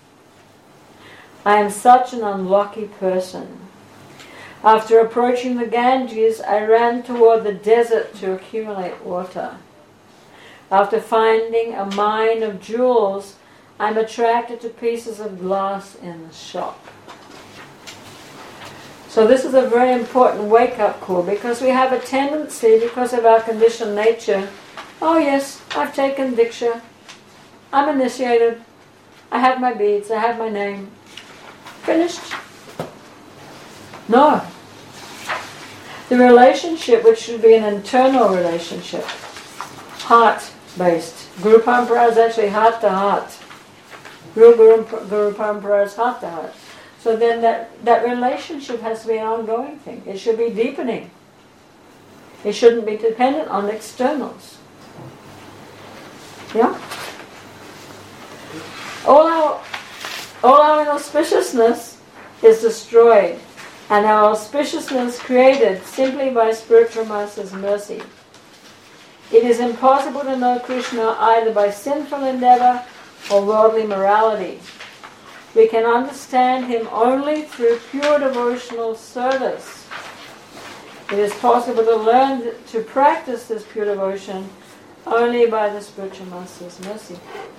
I am such an unlucky person. After approaching the Ganges, I ran toward the desert to accumulate water. After finding a mine of jewels, I'm attracted to pieces of glass in the shop. So this is a very important wake-up call, because we have a tendency, because of our conditioned nature, oh yes, I've taken Diksha, I'm initiated, I have my beads, I have my name, finished. No. The relationship, which should be an internal relationship, heart-based. Guru Parampara is actually heart-to-heart. Real Guru, Guru Parampara is heart-to-heart. So then that, that relationship has to be an ongoing thing. It should be deepening. It shouldn't be dependent on externals. Yeah? All our, all our inauspiciousness is destroyed, and our auspiciousness created simply by spiritual master's mercy. It is impossible to know Krishna either by sinful endeavor or worldly morality. We can understand him only through pure devotional service. It is possible to learn to practice this pure devotion only by the spiritual master's mercy.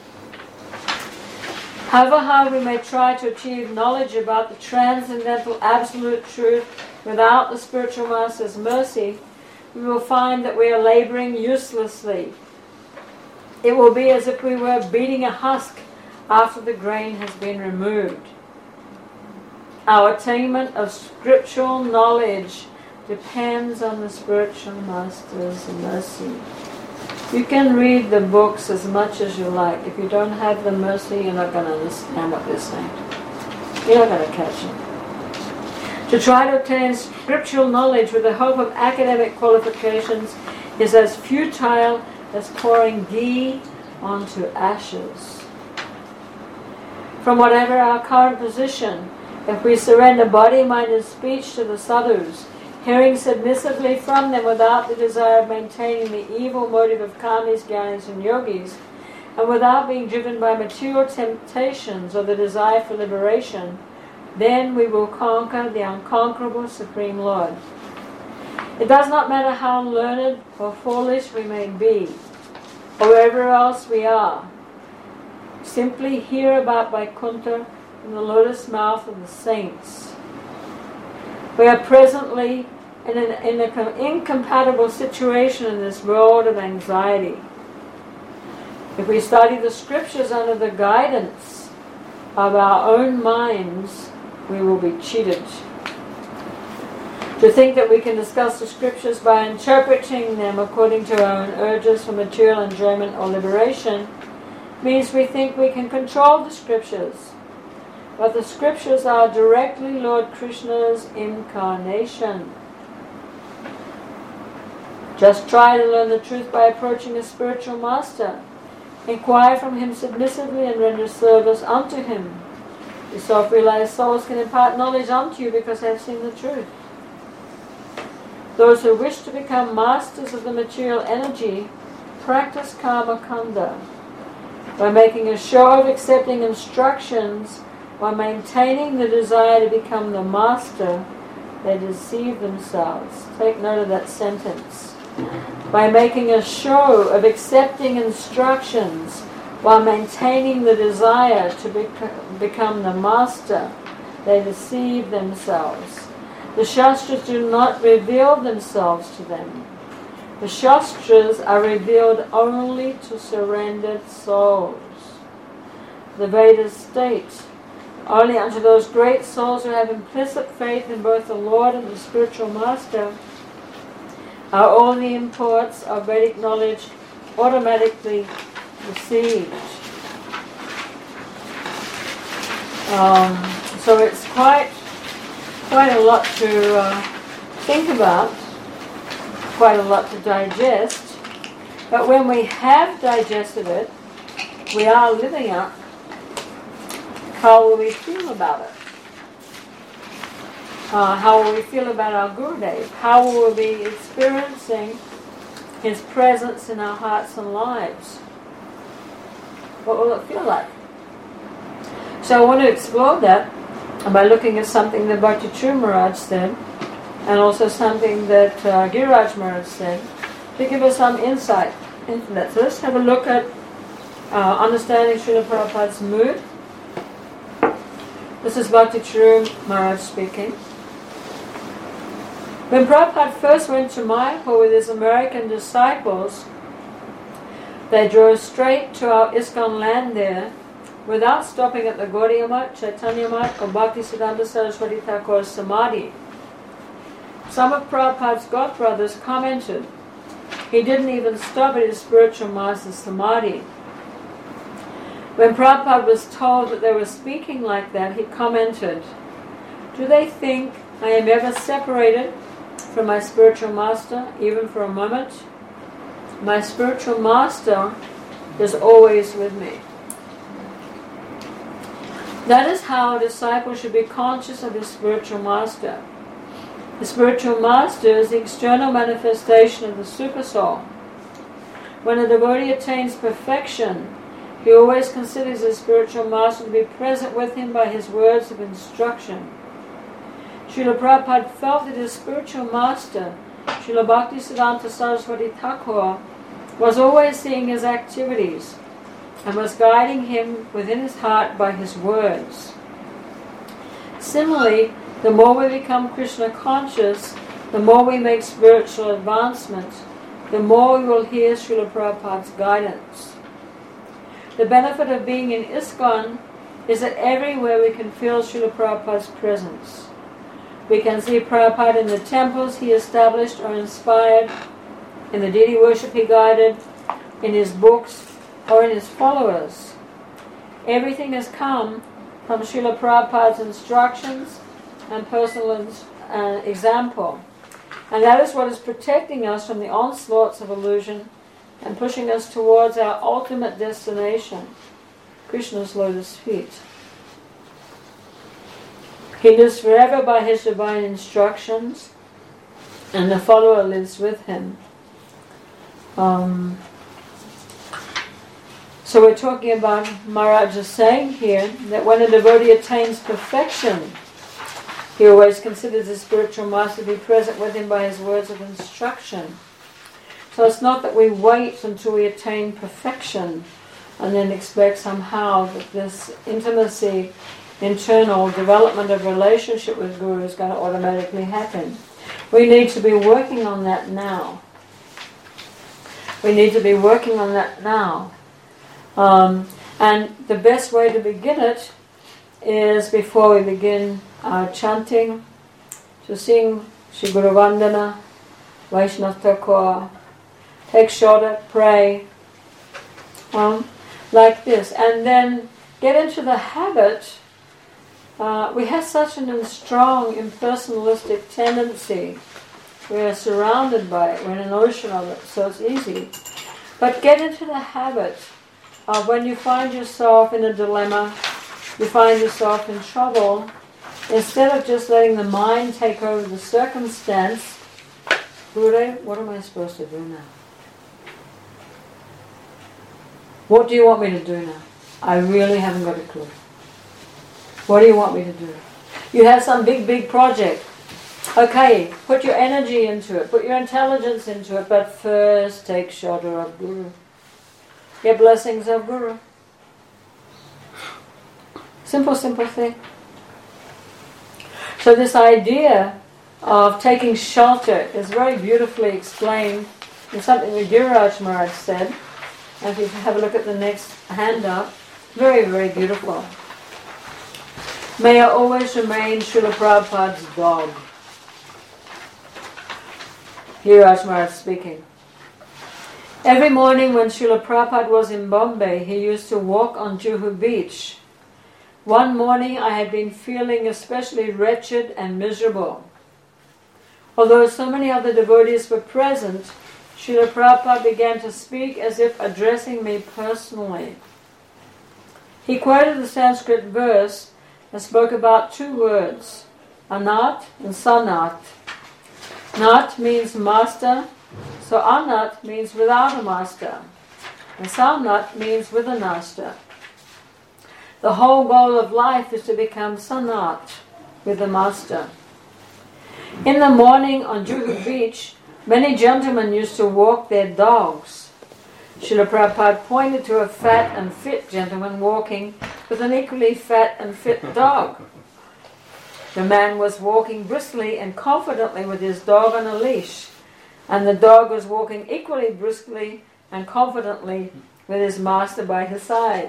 However hard we may try to achieve knowledge about the transcendental absolute truth without the spiritual master's mercy, we will find that we are laboring uselessly. It will be as if we were beating a husk after the grain has been removed. Our attainment of scriptural knowledge depends on the spiritual master's mercy. You can read the books as much as you like. If you don't have the mercy, you're not going to understand what they're saying. You're not going to catch it. To try to obtain scriptural knowledge with the hope of academic qualifications is as futile as pouring ghee onto ashes. From whatever our current position, if we surrender body, mind and speech to the sadhus, hearing submissively from them without the desire of maintaining the evil motive of karmis, jnanis and yogis, and without being driven by material temptations or the desire for liberation, then we will conquer the unconquerable Supreme Lord. It does not matter how learned or foolish we may be, or wherever else we are. Simply hear about Vaikuntha from the lotus mouth of the saints. We are presently in an, in an incompatible situation in this world of anxiety. If we study the scriptures under the guidance of our own minds, we will be cheated. To think that we can discuss the scriptures by interpreting them according to our own urges for material enjoyment or liberation means we think we can control the scriptures. But the scriptures are directly Lord Krishna's incarnation. Just try to learn the truth by approaching a spiritual master. Inquire from him submissively and render service unto him. The self-realized souls can impart knowledge unto you because they have seen the truth. Those who wish to become masters of the material energy practice karma kanda. By making a show of accepting instructions, while maintaining the desire to become the master, they deceive themselves. Take note of that sentence. By making a show of accepting instructions, while maintaining the desire to bec- become the master, they deceive themselves. The Shastras do not reveal themselves to them. The Shastras are revealed only to surrendered souls. The Vedas state, only unto those great souls who have implicit faith in both the Lord and the spiritual master are all the imports of Vedic knowledge automatically received. Um, so it's quite, quite a lot to uh, think about. Quite a lot to digest, but when we have digested it, we are living up. How will we feel about it? Uh, how will we feel about our Gurudev? How will we be experiencing his presence in our hearts and lives? What will it feel like? So I want to explore that by looking at something that Bhakti Churu Maharaj said, and also something that uh, Giriraj Maharaj said, to give us some insight into that. So let's have a look at uh, understanding Srila Prabhupada's mood. This is Bhakti Churu Maharaj speaking. When Prabhupada first went to Mayapur with his American disciples, they drove straight to our ISKCON land there without stopping at the Gaudiya Math, Chaitanya Math, or Bhaktisiddhanta Saraswati Thakur's Samadhi. Some of Prabhupada's godbrothers commented he didn't even stop at his spiritual master's Samadhi. When Prabhupada was told that they were speaking like that, he commented, "Do they think I am ever separated from my spiritual master, even for a moment? My spiritual master is always with me." That is how a disciple should be conscious of his spiritual master. The spiritual master is the external manifestation of the Supersoul. When a devotee attains perfection, he always considers his spiritual master to be present with him by his words of instruction. Srila Prabhupada felt that his spiritual master, Srila Bhaktisiddhanta Saraswati Thakur, was always seeing his activities and was guiding him within his heart by his words. Similarly, the more we become Krishna conscious, the more we make spiritual advancement, the more we will hear Srila Prabhupada's guidance. The benefit of being in ISKCON is that everywhere we can feel Srila Prabhupada's presence. We can see Prabhupada in the temples he established or inspired, in the deity worship he guided, in his books, or in his followers. Everything has come from Srila Prabhupada's instructions and personal uh, example. And that is what is protecting us from the onslaughts of illusion and pushing us towards our ultimate destination, Krishna's lotus feet. He lives forever by his divine instructions, and the follower lives with him. Um, so we're talking about, Maharaj is saying here, that when a devotee attains perfection, he always considers his spiritual master to be present with him by his words of instruction. So it's not that we wait until we attain perfection and then expect somehow that this intimacy, internal development of relationship with Guru is going to automatically happen. We need to be working on that now. We need to be working on that now. Um, and the best way to begin it is before we begin our chanting, to sing Shri Guru Vandana, Vaishnava Thakur, take shelter, pray, um, like this, and then get into the habit. Uh, we have such a strong impersonalistic tendency. We are surrounded by it. We're in an ocean of it, so it's easy. But get into the habit of when you find yourself in a dilemma, you find yourself in trouble, instead of just letting the mind take over the circumstance, Gurudev, what am I supposed to do now? What do you want me to do now? I really haven't got a clue. What do you want me to do? You have some big, big project. Okay, put your energy into it, put your intelligence into it, but first take shelter of Guru. Get blessings of Guru. Simple, simple thing. So this idea of taking shelter is very beautifully explained in something that Giriraj Maharaj said. And if you have a look at the next handout, very, very beautiful. May I always remain Srila Prabhupada's dog. Giriraj Maharaj speaking. Every morning when Srila Prabhupada was in Bombay, he used to walk on Juhu Beach. One morning I had been feeling especially wretched and miserable. Although so many other devotees were present, Srila Prabhupada began to speak as if addressing me personally. He quoted the Sanskrit verse and spoke about two words, Anat and Sanat. Nat means master, so Anat means without a master, and Sanat means with a master. The whole goal of life is to become Sanat, with the master. In the morning on Juhu Beach, many gentlemen used to walk their dogs. Srila Prabhupada pointed to a fat and fit gentleman walking with an equally fat and fit dog. The man was walking briskly and confidently with his dog on a leash, and the dog was walking equally briskly and confidently with his master by his side.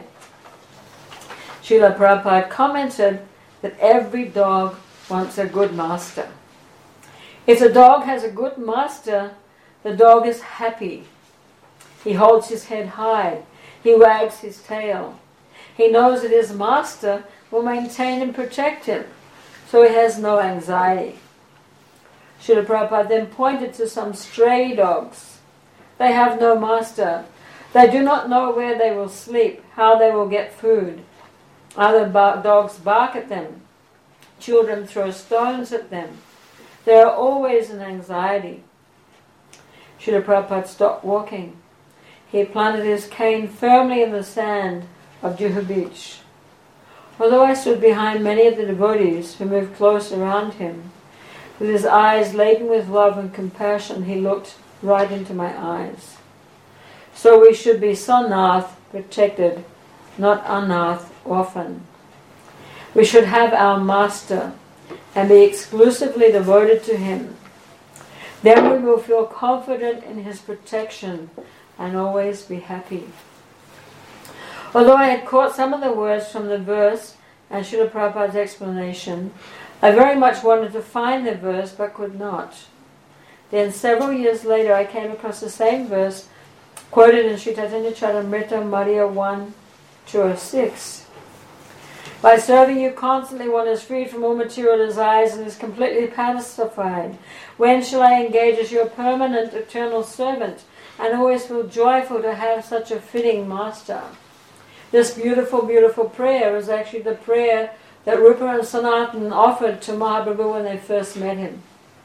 Srila Prabhupada commented that every dog wants a good master. If the dog has a good master, the dog is happy. He holds his head high. He wags his tail. He knows that his master will maintain and protect him, so he has no anxiety. Srila Prabhupada then pointed to some stray dogs. They have no master. They do not know where they will sleep, how they will get food. Other bar- dogs bark at them. Children throw stones at them. They are always in anxiety. Srila Prabhupada stopped walking. He planted his cane firmly in the sand of Juhu Beach. Although I stood behind many of the devotees who moved close around him, with his eyes laden with love and compassion, he looked right into my eyes. So we should be Sanath, protected, not Anath, orphan. We should have our master and be exclusively devoted to him. Then we will feel confident in his protection and always be happy. Although I had caught some of the words from the verse and Srila Prabhupada's explanation, I very much wanted to find the verse but could not. Then several years later I came across the same verse quoted in Sri Chaitanya Charitamrita Madhya one, two oh six. By serving you constantly, one is freed from all material desires and is completely pacified. When shall I engage as your permanent eternal servant and always feel joyful to have such a fitting master? This beautiful, beautiful prayer is actually the prayer that Rupa and Sanatan offered to Mahaprabhu when they first met him.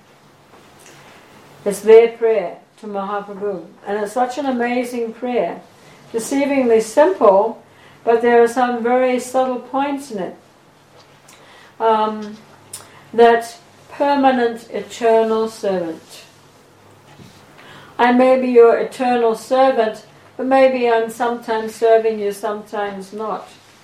It's their prayer to Mahaprabhu. And it's such an amazing prayer. Deceivingly simple, but there are some very subtle points in it. Um, that permanent eternal servant. I may be your eternal servant, but maybe I'm sometimes serving you, sometimes not.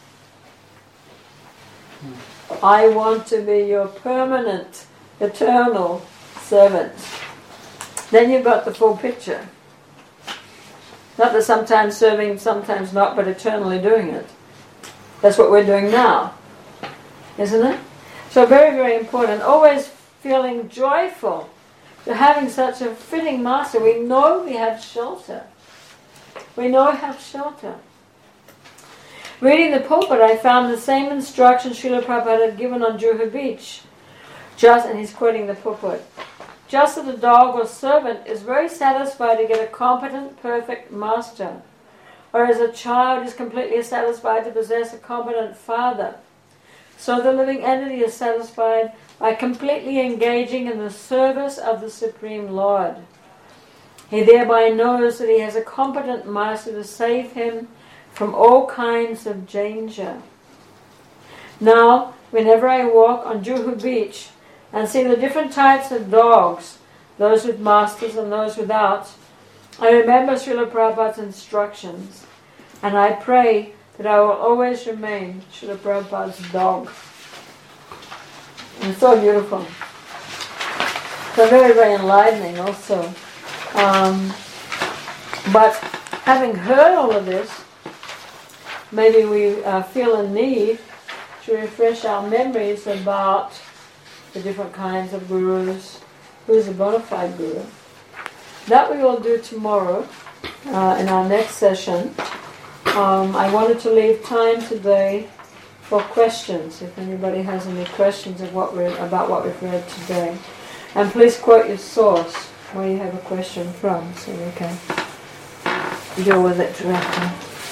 I want to be your permanent, eternal servant. Then you've got the full picture. Not that sometimes serving, sometimes not, but eternally doing it. That's what we're doing now, isn't it? So very, very important. Always feeling joyful to having such a fitting master. We know we have shelter. We know we have shelter. Reading the pulpit, I found the same instruction Srila Prabhupada had given on Juhu Beach. Just, and he's quoting the pulpit. Just as a dog or servant is very satisfied to get a competent, perfect master, or as a child is completely satisfied to possess a competent father, so the living entity is satisfied by completely engaging in the service of the Supreme Lord. He thereby knows that he has a competent master to save him from all kinds of danger. Now, whenever I walk on Juhu Beach and see the different types of dogs, those with masters and those without, I remember Srila Prabhupada's instructions, and I pray that I will always remain Srila Prabhupada's dog. And it's so beautiful. So very, very enlightening also. Um, but having heard all of this, maybe we uh, feel a need to refresh our memories about the different kinds of gurus. Who's a bona fide guru? That we will do tomorrow uh, in our next session. Um, I wanted to leave time today for questions, if anybody has any questions of what we're, about what we've read today. And please quote your source where you have a question from, so we can deal with it directly.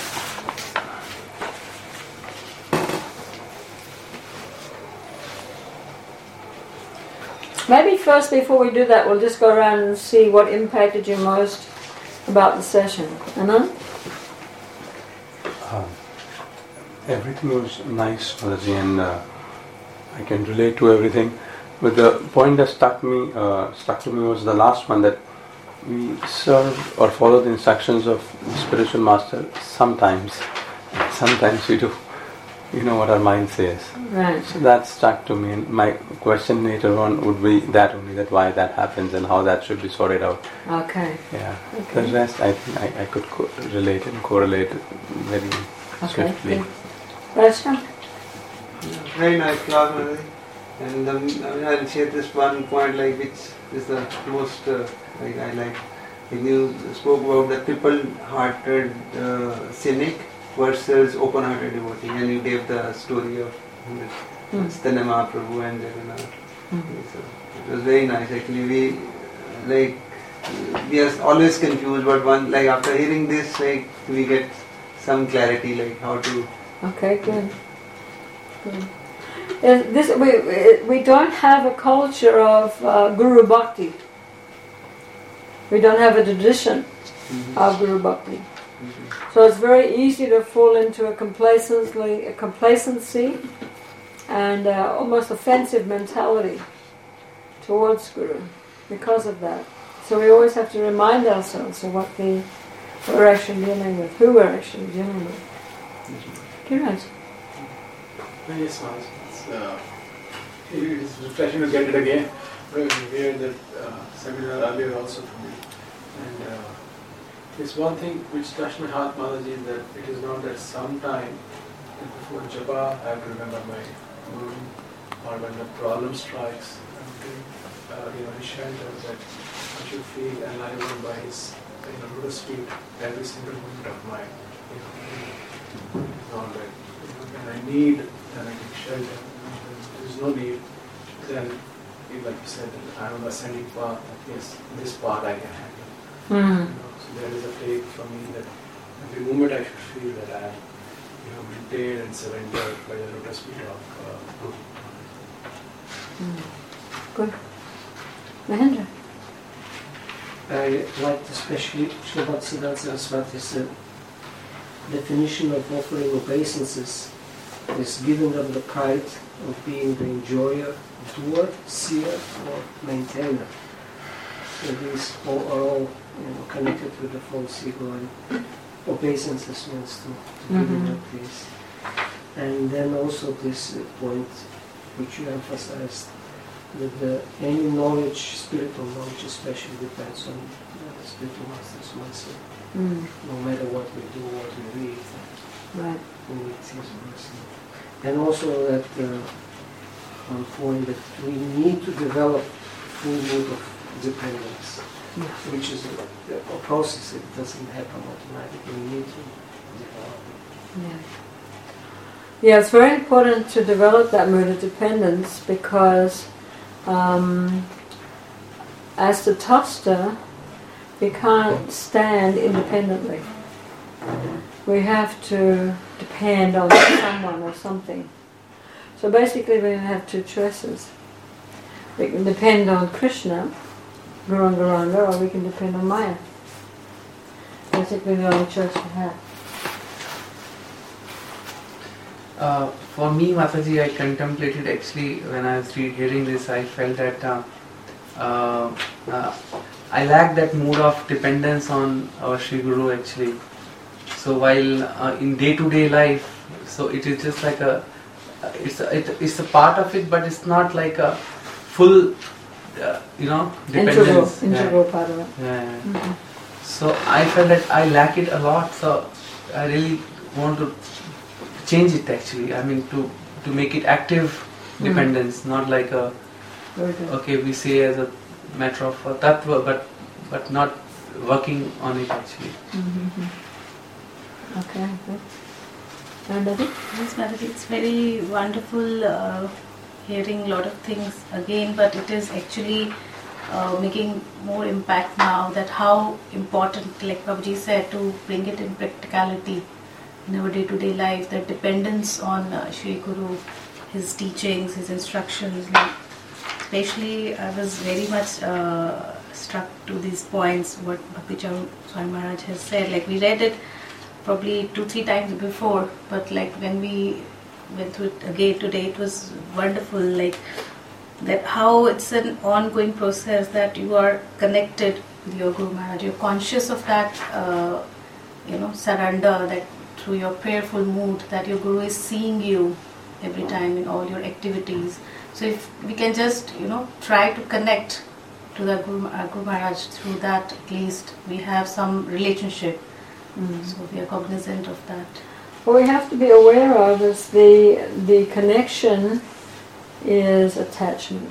Maybe first, before we do that, we'll just go around and see what impacted you most about the session. Anand? Um, everything was nice, Mataji, and uh, I can relate to everything. But the point that stuck me, uh, stuck to me was the last one, that we serve or follow the instructions of the spiritual master sometimes. Sometimes we do. you know what our mind says. Right. So that stuck to me, and my question later on would be that only, that why that happens and how that should be sorted out. Okay. Yeah. Okay. The rest I think I, I could co- relate and correlate very Okay. swiftly. Rajna? Very nice class, Marathi. And um, I mean, I'll share this one point, like which is the most uh, like I like. When you spoke about the triple-hearted uh, cynic versus open-hearted devotee, and you gave the story of Mm. Chaitanya Mahaprabhu and Jagannath. Mm. So it was very nice. Actually, we like we are always confused, but one like after hearing this, like we get some clarity, like how to. Okay, good. Good. Uh, this we we don't have a culture of uh, Guru Bhakti. We don't have a tradition Mm-hmm. of Guru Bhakti. Mm-hmm. So it's very easy to fall into a complacency, a complacency, and uh, almost offensive mentality towards Guru because of that. So we always have to remind ourselves of what the what we're actually dealing with, who we're actually dealing with. Kiraj. Yes, Maharaj. It's, uh, it is refreshing to get it again. We heard that uh, seminar earlier also from you. And uh, there's one thing which touched my heart, Maharaj, is that it is not that sometime before japa I have to remember my guru, or when the problem strikes, uh, you know, his shelter, that I should feel alive by his, you know, lotus feet every single moment of my, you know, not that, you know, when I need, then I take shelter. When there is no need, then, like you said, I'm on the ascending path. Yes, this path I can handle. Mm. You know, so there is a faith for me that every moment I should feel that I am, you know, maintained and surrendered by the lotus feet of uh, Guru. Mm. Good. Mahendra. I liked especially Srila Bhaktisiddhanta Saraswati's uh, definition of offering obeisances is giving up the pride of being the enjoyer, doer, seer, or maintainer. So these all are all, you know, connected with the false ego, and obeisances means to, to giving Mhm. up these. And then also this uh, point which you emphasized, that the, any knowledge, spiritual knowledge especially, depends on the spiritual master's mercy. Mm. No matter what we do, what we read, Right. we need his mercy. And also that uh, one point that we need to develop full mood of dependence, Yeah. which is a, a process. It doesn't happen automatically. We need to develop it. Yeah. Yeah, it's very important to develop that mood of dependence because um, as the toaster, we can't stand independently. We have to depend on someone or something. So basically we have two choices. We can depend on Krishna, Gauranga, or we can depend on Maya. Basically the only choice we have. Uh, for me, Mataji, I contemplated actually when I was re- hearing this, I felt that uh, uh, uh, I lacked that mood of dependence on our Sri Guru actually. So while uh, in day-to-day life, so it is just like a, it's a, it, it's a part of it, but it's not like a full, uh, you know, dependence. Integral, integral part of it. Yeah. Yeah. Mm-hmm. So I felt that I lack it a lot. So I really want to change it actually. I mean to to make it active dependence, mm. not like a okay we say as a matter of a tattva, but but not working on it actually. Mm-hmm. Okay, good. And Adi? Yes, Mataji, it's very wonderful uh, hearing a lot of things again, but it is actually uh, making more impact now that how important, like Babaji said, to bring it in practicality in our day-to-day life, that dependence on uh, Shri Guru, his teachings, his instructions. Like, especially, I was very much uh, struck to these points, what Bhakti Swami Maharaj has said. Like, we read it probably two, three times before, but like when we went through it again today, it was wonderful. Like, that how it's an ongoing process, that you are connected with your Guru Maharaj. You're conscious of that, uh, you know, surrender, that through your prayerful mood, that your Guru is seeing you every time in all your activities. So if we can just, you know, try to connect to the Guru, uh, Guru Maharaj through that, at least we have some relationship. Mm. So we are cognizant of that. What we have to be aware of is the the connection is attachment.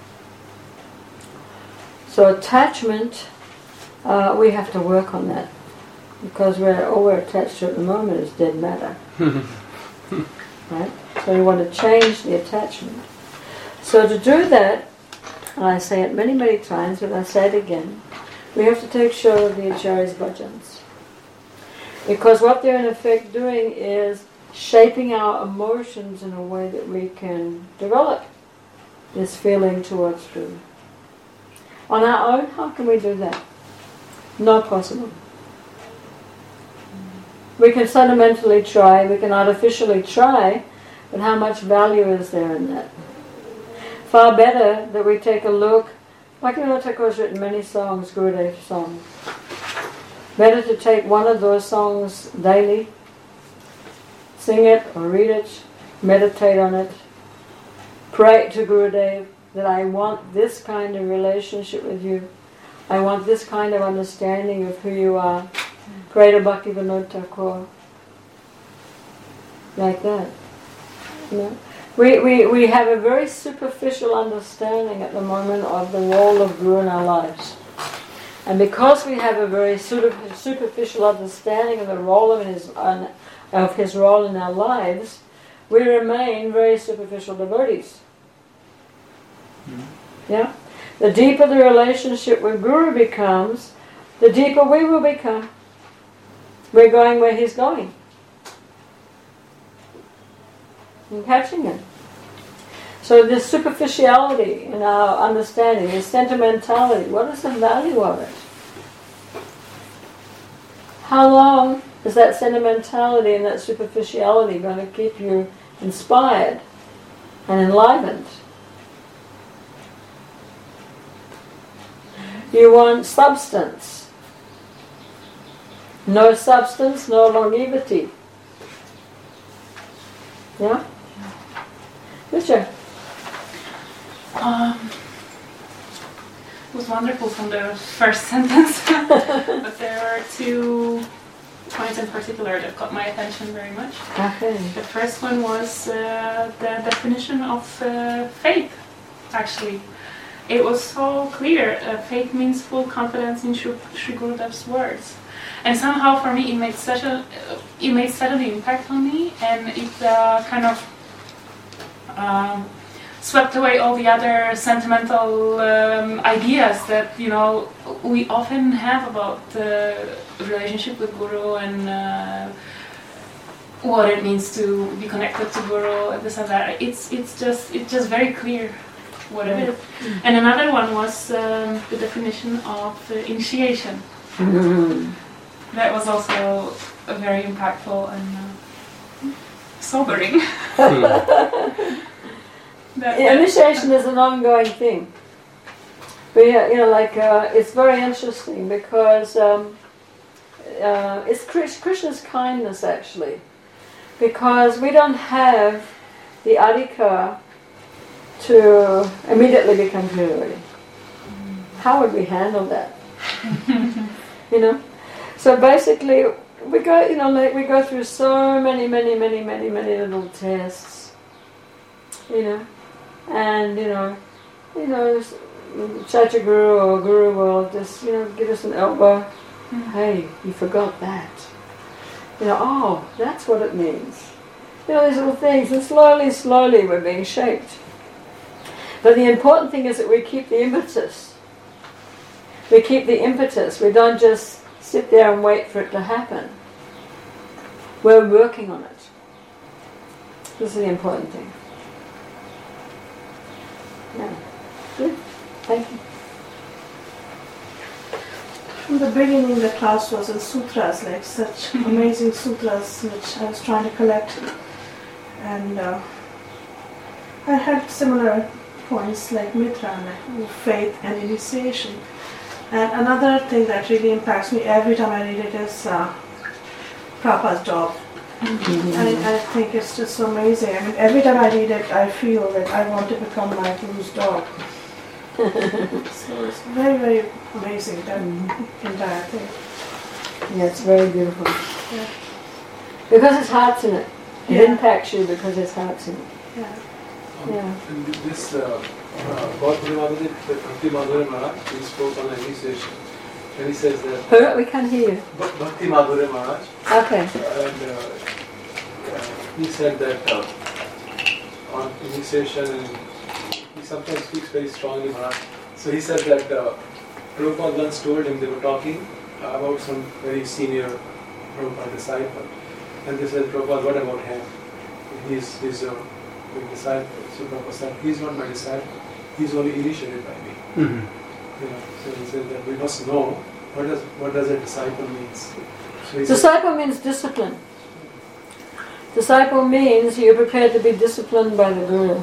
So attachment, uh, we have to work on that, because we're all we're attached to at the moment is dead matter. Right? So we want to change the attachment. So to do that, and I say it many, many times, but I say it again, we have to take show of the Acharya's bhajans. Because what they're in effect doing is shaping our emotions in a way that we can develop this feeling towards Guru. On our own, how can we do that? Not possible. We can sentimentally try, we can artificially try, but how much value is there in that? Far better that we take a look, like Rabindranath Tagore has written many songs, Gurudev songs. Better to take one of those songs daily, sing it or read it, meditate on it, pray to Gurudev that I want this kind of relationship with you, I want this kind of understanding of who you are. Pray to Bhaktivinoda Thakur. Like that. You know? We, we, we have a very superficial understanding at the moment of the role of Guru in our lives. And because we have a very superficial understanding of the role of his, of his role in our lives, we remain very superficial devotees. Mm-hmm. Yeah? The deeper the relationship with Guru becomes, the deeper we will become. We're going where he's going. You're catching it. So this superficiality in our understanding, this sentimentality, what is the value of it? How long is that sentimentality and that superficiality going to keep you inspired and enlivened? You want substance. No substance, no longevity. Yeah? Richard? Um, it was wonderful from the first sentence, but there are two points in particular that caught my attention very much. Okay. The first one was uh, the definition of uh, faith, actually. It was so clear. Uh, faith means full confidence in Sri, Sri Gurudev's words. And somehow for me it made such a, uh, it made such an impact on me, and it uh, kind of um, swept away all the other sentimental um, ideas that, you know, we often have about the relationship with Guru and uh, what it means to be connected to Guru and this and that. It's it's just it's just very clear what it is. And another one was um, the definition of uh, initiation. Mm-hmm. That was also uh, very impactful and uh, sobering. That, yeah, initiation is an ongoing thing. But yeah, you know, like uh, it's very interesting because um, uh, it's Krishna's kindness actually, because we don't have the adhikar to immediately become pure. How would we handle that? You know, so basically we go, you know, like we go through so many, many, many, many, many little tests. You know. And, you know, you know, Chacha Guru or Guru will just, you know, give us an elbow. Mm. Hey, you forgot that. You know, oh, that's what it means. You know, these little things. And slowly, slowly we're being shaped. But the important thing is that we keep the impetus. We keep the impetus. We don't just sit there and wait for it to happen. We're working on it. This is the important thing. Yeah. Good. Thank you. From the beginning, the class was in sutras, like such amazing sutras which I was trying to collect. And uh, I had similar points like mitra, like faith and initiation. And another thing that really impacts me every time I read it is uh, Prabhupada's job I, I think it's just so amazing. I mean, every time I read it, I feel that I want to become my Guru's dog. So it's very, very amazing, that entire thing. Yeah, it's very beautiful. Yeah. Because his heart's in it. It Yeah. impacts you because his heart's in it. Yeah. Um, Yeah. And this uh, uh, Bhakti Madhuri, the Bhakti Madhuri Maharaj, he spoke on initiation. And he says that Who? We can't hear you. Bha- Bhakti Madhuri Maharaj, Okay. and uh, uh, he said that uh, on initiation, and he sometimes speaks very strongly Maharaj. So he said that uh, Prabhupada once told him, they were talking about some very senior Prabhupada disciple. And they said, Prabhupada, what about him? He's, he's a big disciple. So Prabhupada said, he's not my disciple. He's only initiated by me. Mm-hmm. You know, so he said that we must know what does what does a disciple means. So he said, Disciple means discipline. Disciple means you're prepared to be disciplined by the Guru.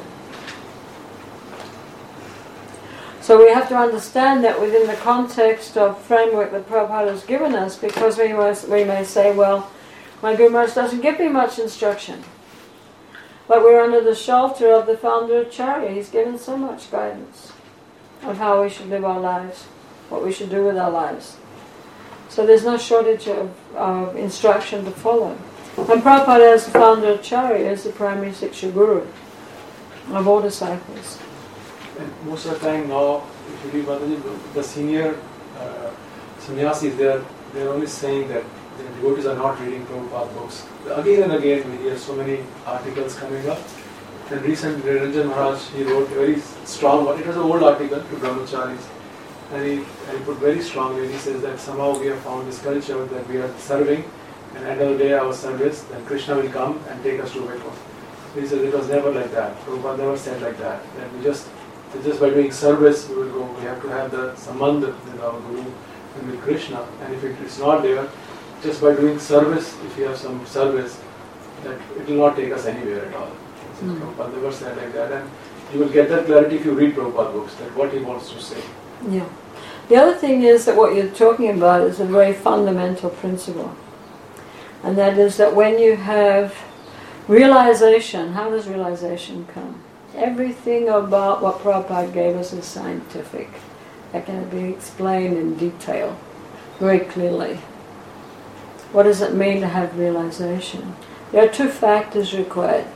So we have to understand that within the context of framework that Prabhupada has given us, because we, must, we may say, well, my Guru Maharaj doesn't give me much instruction. But we're under the shelter of the founder Acharya. He's given so much guidance of how we should live our lives, what we should do with our lives. So there's no shortage of, of instruction to follow. And Prabhupada, as the founder Acharya, is the primary Siksha Guru of all disciples. and most of the time now, if you read Mataji, the senior uh, sannyasis, they're they're only saying that the devotees are not reading Prabhupada books. Again and again we hear so many articles coming up. And recently Ranjan Maharaj, he wrote a very strong one. It was an old article to Brahmacharis. And he, and he put very strongly, and he says that somehow we have found this culture that we are serving, and at the end of the day our service, then Krishna will come and take us to Vaikuntha. So he says it was never like that. Prabhupada never said like that. That we just, just by doing service we will go. We have to have the sambandha with our Guru and with Krishna. And if it is not there, just by doing service, if you have some service, that it will not take us anywhere at all. So Mm. Prabhupada never said like that. And you will get that clarity if you read Prabhupada books, that what he wants to say. Yeah. The other thing is that what you're talking about is a very fundamental principle. And that is that when you have realization, how does realization come? Everything about what Prabhupada gave us is scientific. That can be explained in detail, very clearly. What does it mean to have realization? There are two factors required.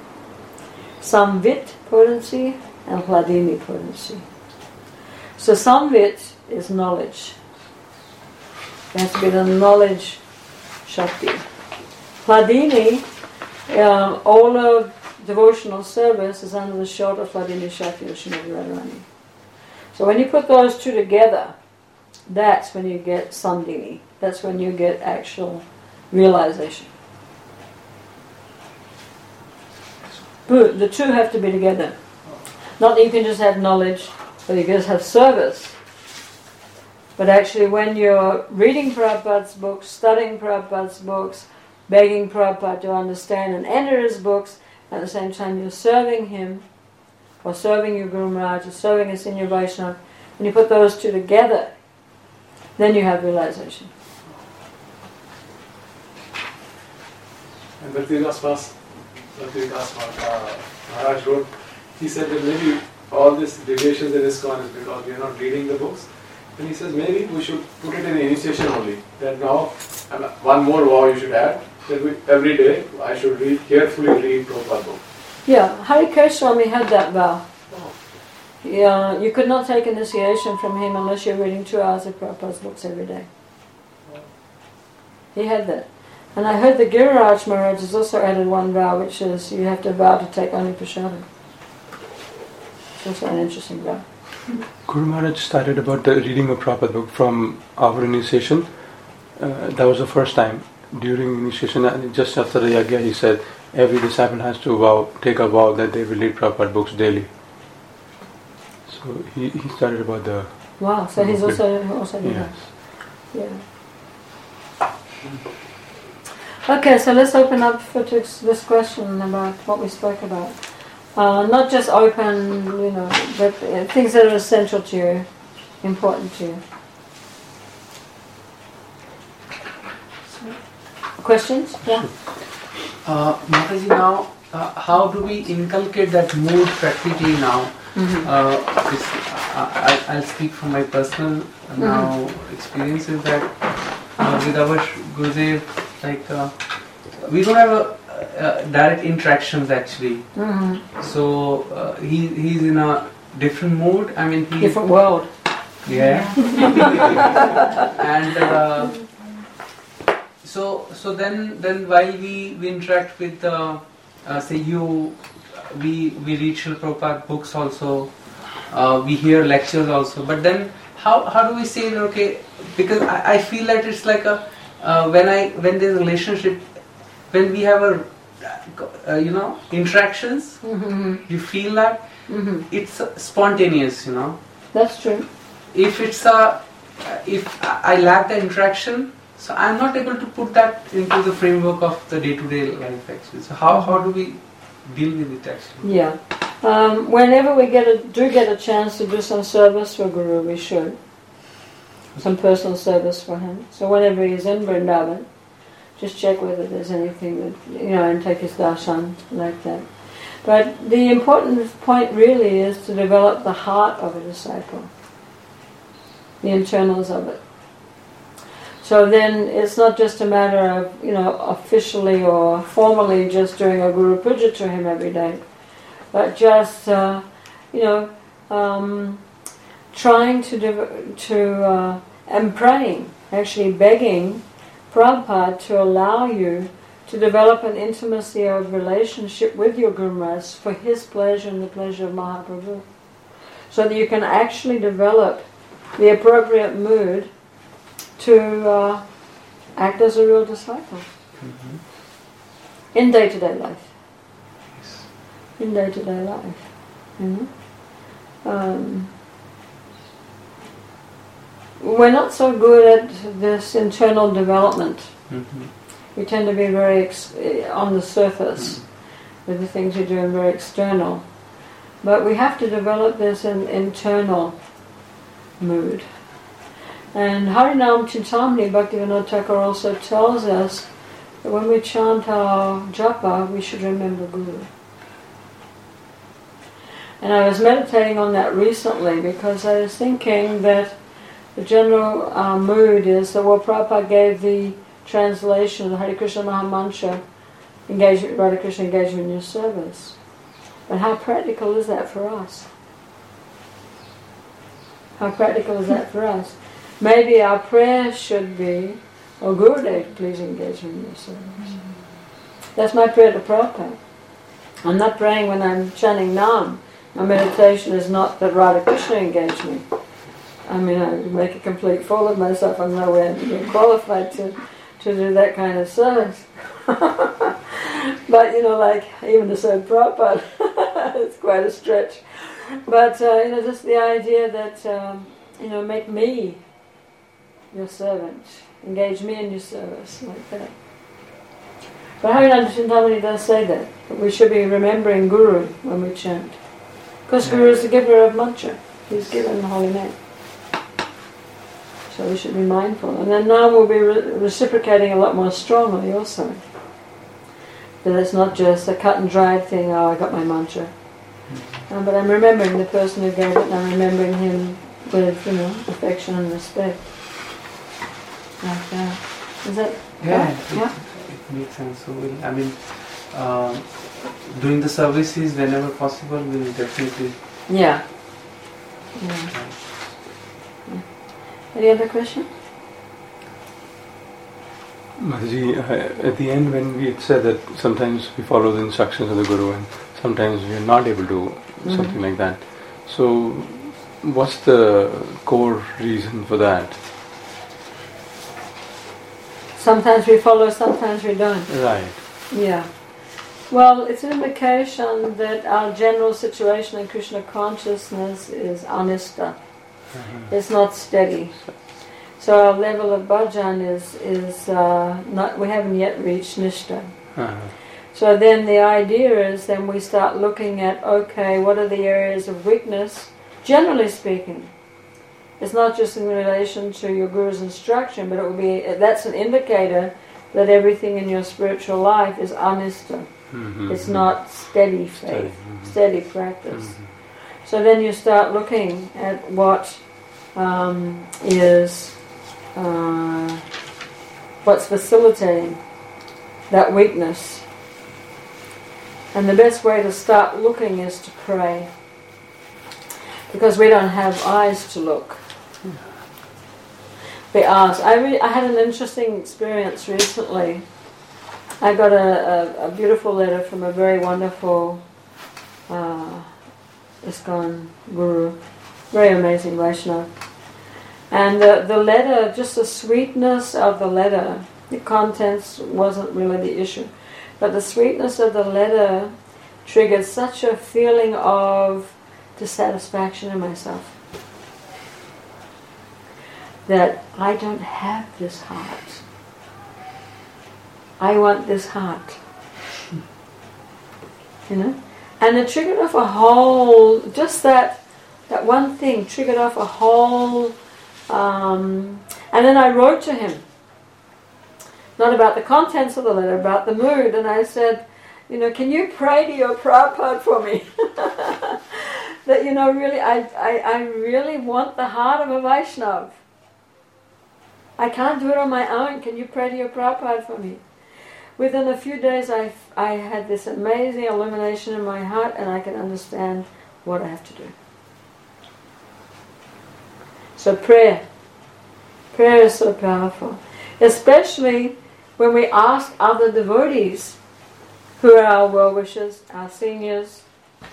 Samvit potency and Hladini potency. So Samvit is knowledge. It has to be the knowledge Shakti. Hladini, um, all of devotional service is under the shelter of Hladini Shakti of Srimati Radharani. So when you put those two together, that's when you get Sandhini. That's when you get actual realization. The two have to be together. Not that you can just have knowledge, or you can just have service. But actually when you're reading Prabhupada's books, studying Prabhupada's books, begging Prabhupada to understand and enter his books, at the same time you're serving him, or serving your Guru Maharaj, or serving a senior Vaishnava, and you put those two together, then you have realization. And Bhaktividas Mas, Bhaktividas uh, Maharaj wrote, he said that maybe all this deviations in ISKCON is because we are not reading the books. And he says maybe we should put it in initiation only. That now, and one more vow you should add, that we, every day I should read, carefully read Prabhupada book. Yeah, Harikesh Swami had that vow. Yeah, you could not take initiation from him unless you're reading two hours of Prabhupada's books every day. He had that. And I heard the Giriraj Maharaj has also added one vow, which is you have to vow to take only prasadam. It's also an interesting vow. Guru Maharaj started about the reading of Prabhupada book from our initiation. Uh, that was the first time. During initiation, and just after the yagya, he said every disciple has to vow, take a vow that they will read Prabhupada books daily. So he, he started about the... Wow, so he's also also did Yes. that. Yeah. Okay, so let's open up for this, this question about what we spoke about. Uh, not just open, you know, but uh, things that are essential to you, important to you. Questions? Yeah. Uh, Mataji, now, uh, how do we inculcate that mood practically now? Mm-hmm. Uh, it's, uh, I, I'll speak from my personal uh, now Mm-hmm. experience is that uh, with our Gurudev, like uh, we don't have a, uh, direct interactions actually. Mm-hmm. So uh, he he's in a different mood. I mean, he's Different world. yeah. And uh, so so then then while we, we interact with uh, uh, say you, we we read Srila Prabhupada books also, uh, we hear lectures also. But then how how do we say that, okay? Because I, I feel that it's like a uh, when I when there's a relationship, when we have a uh, you know interactions, Mm-hmm. you feel that Mm-hmm. it's spontaneous, you know. That's true. If it's a, if I lack the interaction, so I'm not able to put that into the framework of the day-to-day life actually. So how, how do we deal with it actually? Yeah. Um, whenever we get a, do get a chance to do some service for Guru, we should. Some personal service for him. So whenever he's in Vrindavan, just check whether there's anything that, you know, and take his darshan like that. But the important point really is to develop the heart of a disciple, the internals of it. So then it's not just a matter of, you know, officially or formally just doing a Guru Puja to him every day, but just, uh, you know, um, trying to, dev- to uh, and praying, actually begging Prabhupada to allow you to develop an intimacy of relationship with your Guru Maharaj for his pleasure and the pleasure of Mahaprabhu, so that you can actually develop the appropriate mood to uh, act as a real disciple Mm-hmm. in day-to-day life. Yes. In day-to-day life, you know. Um, we're not so good at this internal development. Mm-hmm. We tend to be very ex- on the surface with the things we do and very external. But we have to develop this in, internal mood. And Harinam Chintamani, Bhaktivinoda Thakur also tells us that when we chant our japa, we should remember Guru. And I was meditating on that recently because I was thinking that the general uh, mood is that, well, Prabhupada gave the translation of the Hare Krishna Mahamantra, engagement, Radha Krishna engagement in your service. But how practical is that for us? How practical is that for us? Maybe our prayer should be, oh Gurudev, please engage me in your service. That's my prayer to Prabhupada. I'm not praying when I'm chanting Nam. My meditation is not that Radha Krishna engage me. I mean, I make a complete fool of myself. I'm nowhere near qualified to, to do that kind of service. But, you know, like, even to serve Prabhupada, it's quite a stretch. But, uh, you know, just the idea that, um, you know, make me your servant. Engage me in your service, like that. But Harinam Chintamani does say that, that we should be remembering Guru when we chant. Because Guru is the giver of mantra. He's given the holy name. So we should be mindful. And then now we'll be re- reciprocating a lot more strongly also. That it's not just a cut and dried thing, oh, I got my mantra. Um, but I'm remembering the person who gave it, and I'm remembering him with, you know, affection and respect. Like that. Is that Yeah, right? it, Yeah. it makes sense. So we'll, I mean, um, doing the services whenever possible, we'll definitely. Yeah. Yeah. Yeah. Any other question? Mataji, uh, at the end when we had said that sometimes we follow the instructions of the Guru and sometimes we are not able to, Mm-hmm. something like that. So, what's the core reason for that? Sometimes we follow, sometimes we don't. Right. Yeah. Well, it's an indication that our general situation in Krishna consciousness is anista. Uh-huh. It's not steady. So our level of bhajan is is uh, not. We haven't yet reached nishta. Uh-huh. So then the idea is then we start looking at, okay, what are the areas of weakness? Generally speaking, it's not just in relation to your guru's instruction, but it will be, that's an indicator that everything in your spiritual life is anista. Mm-hmm. It's not steady faith, Steady, mhm. steady practice. Mhm. So then you start looking at what um, is, uh, what's facilitating that weakness. And the best way to start looking is to pray. Because we don't have eyes to look. We ask. I, re- I had an interesting experience recently. I got a, a, a beautiful letter from a very wonderful uh, ISKCON guru, very amazing Vaishnava. And the, the letter, just the sweetness of the letter, the contents wasn't really the issue, but the sweetness of the letter triggered such a feeling of dissatisfaction in myself that I don't have this heart. I want this heart. You know? And it triggered off a whole, just that that one thing triggered off a whole, um, and then I wrote to him, not about the contents of the letter, about the mood, and I said, you know, can you pray to your Prabhupada for me? That, you know, really, I, I, I really want the heart of a Vaishnava. I can't do it on my own. Can you pray to your Prabhupada for me? Within a few days, I, I had this amazing illumination in my heart, and I can understand what I have to do. So prayer. Prayer is so powerful. Especially when we ask other devotees, who are our well-wishers, our seniors,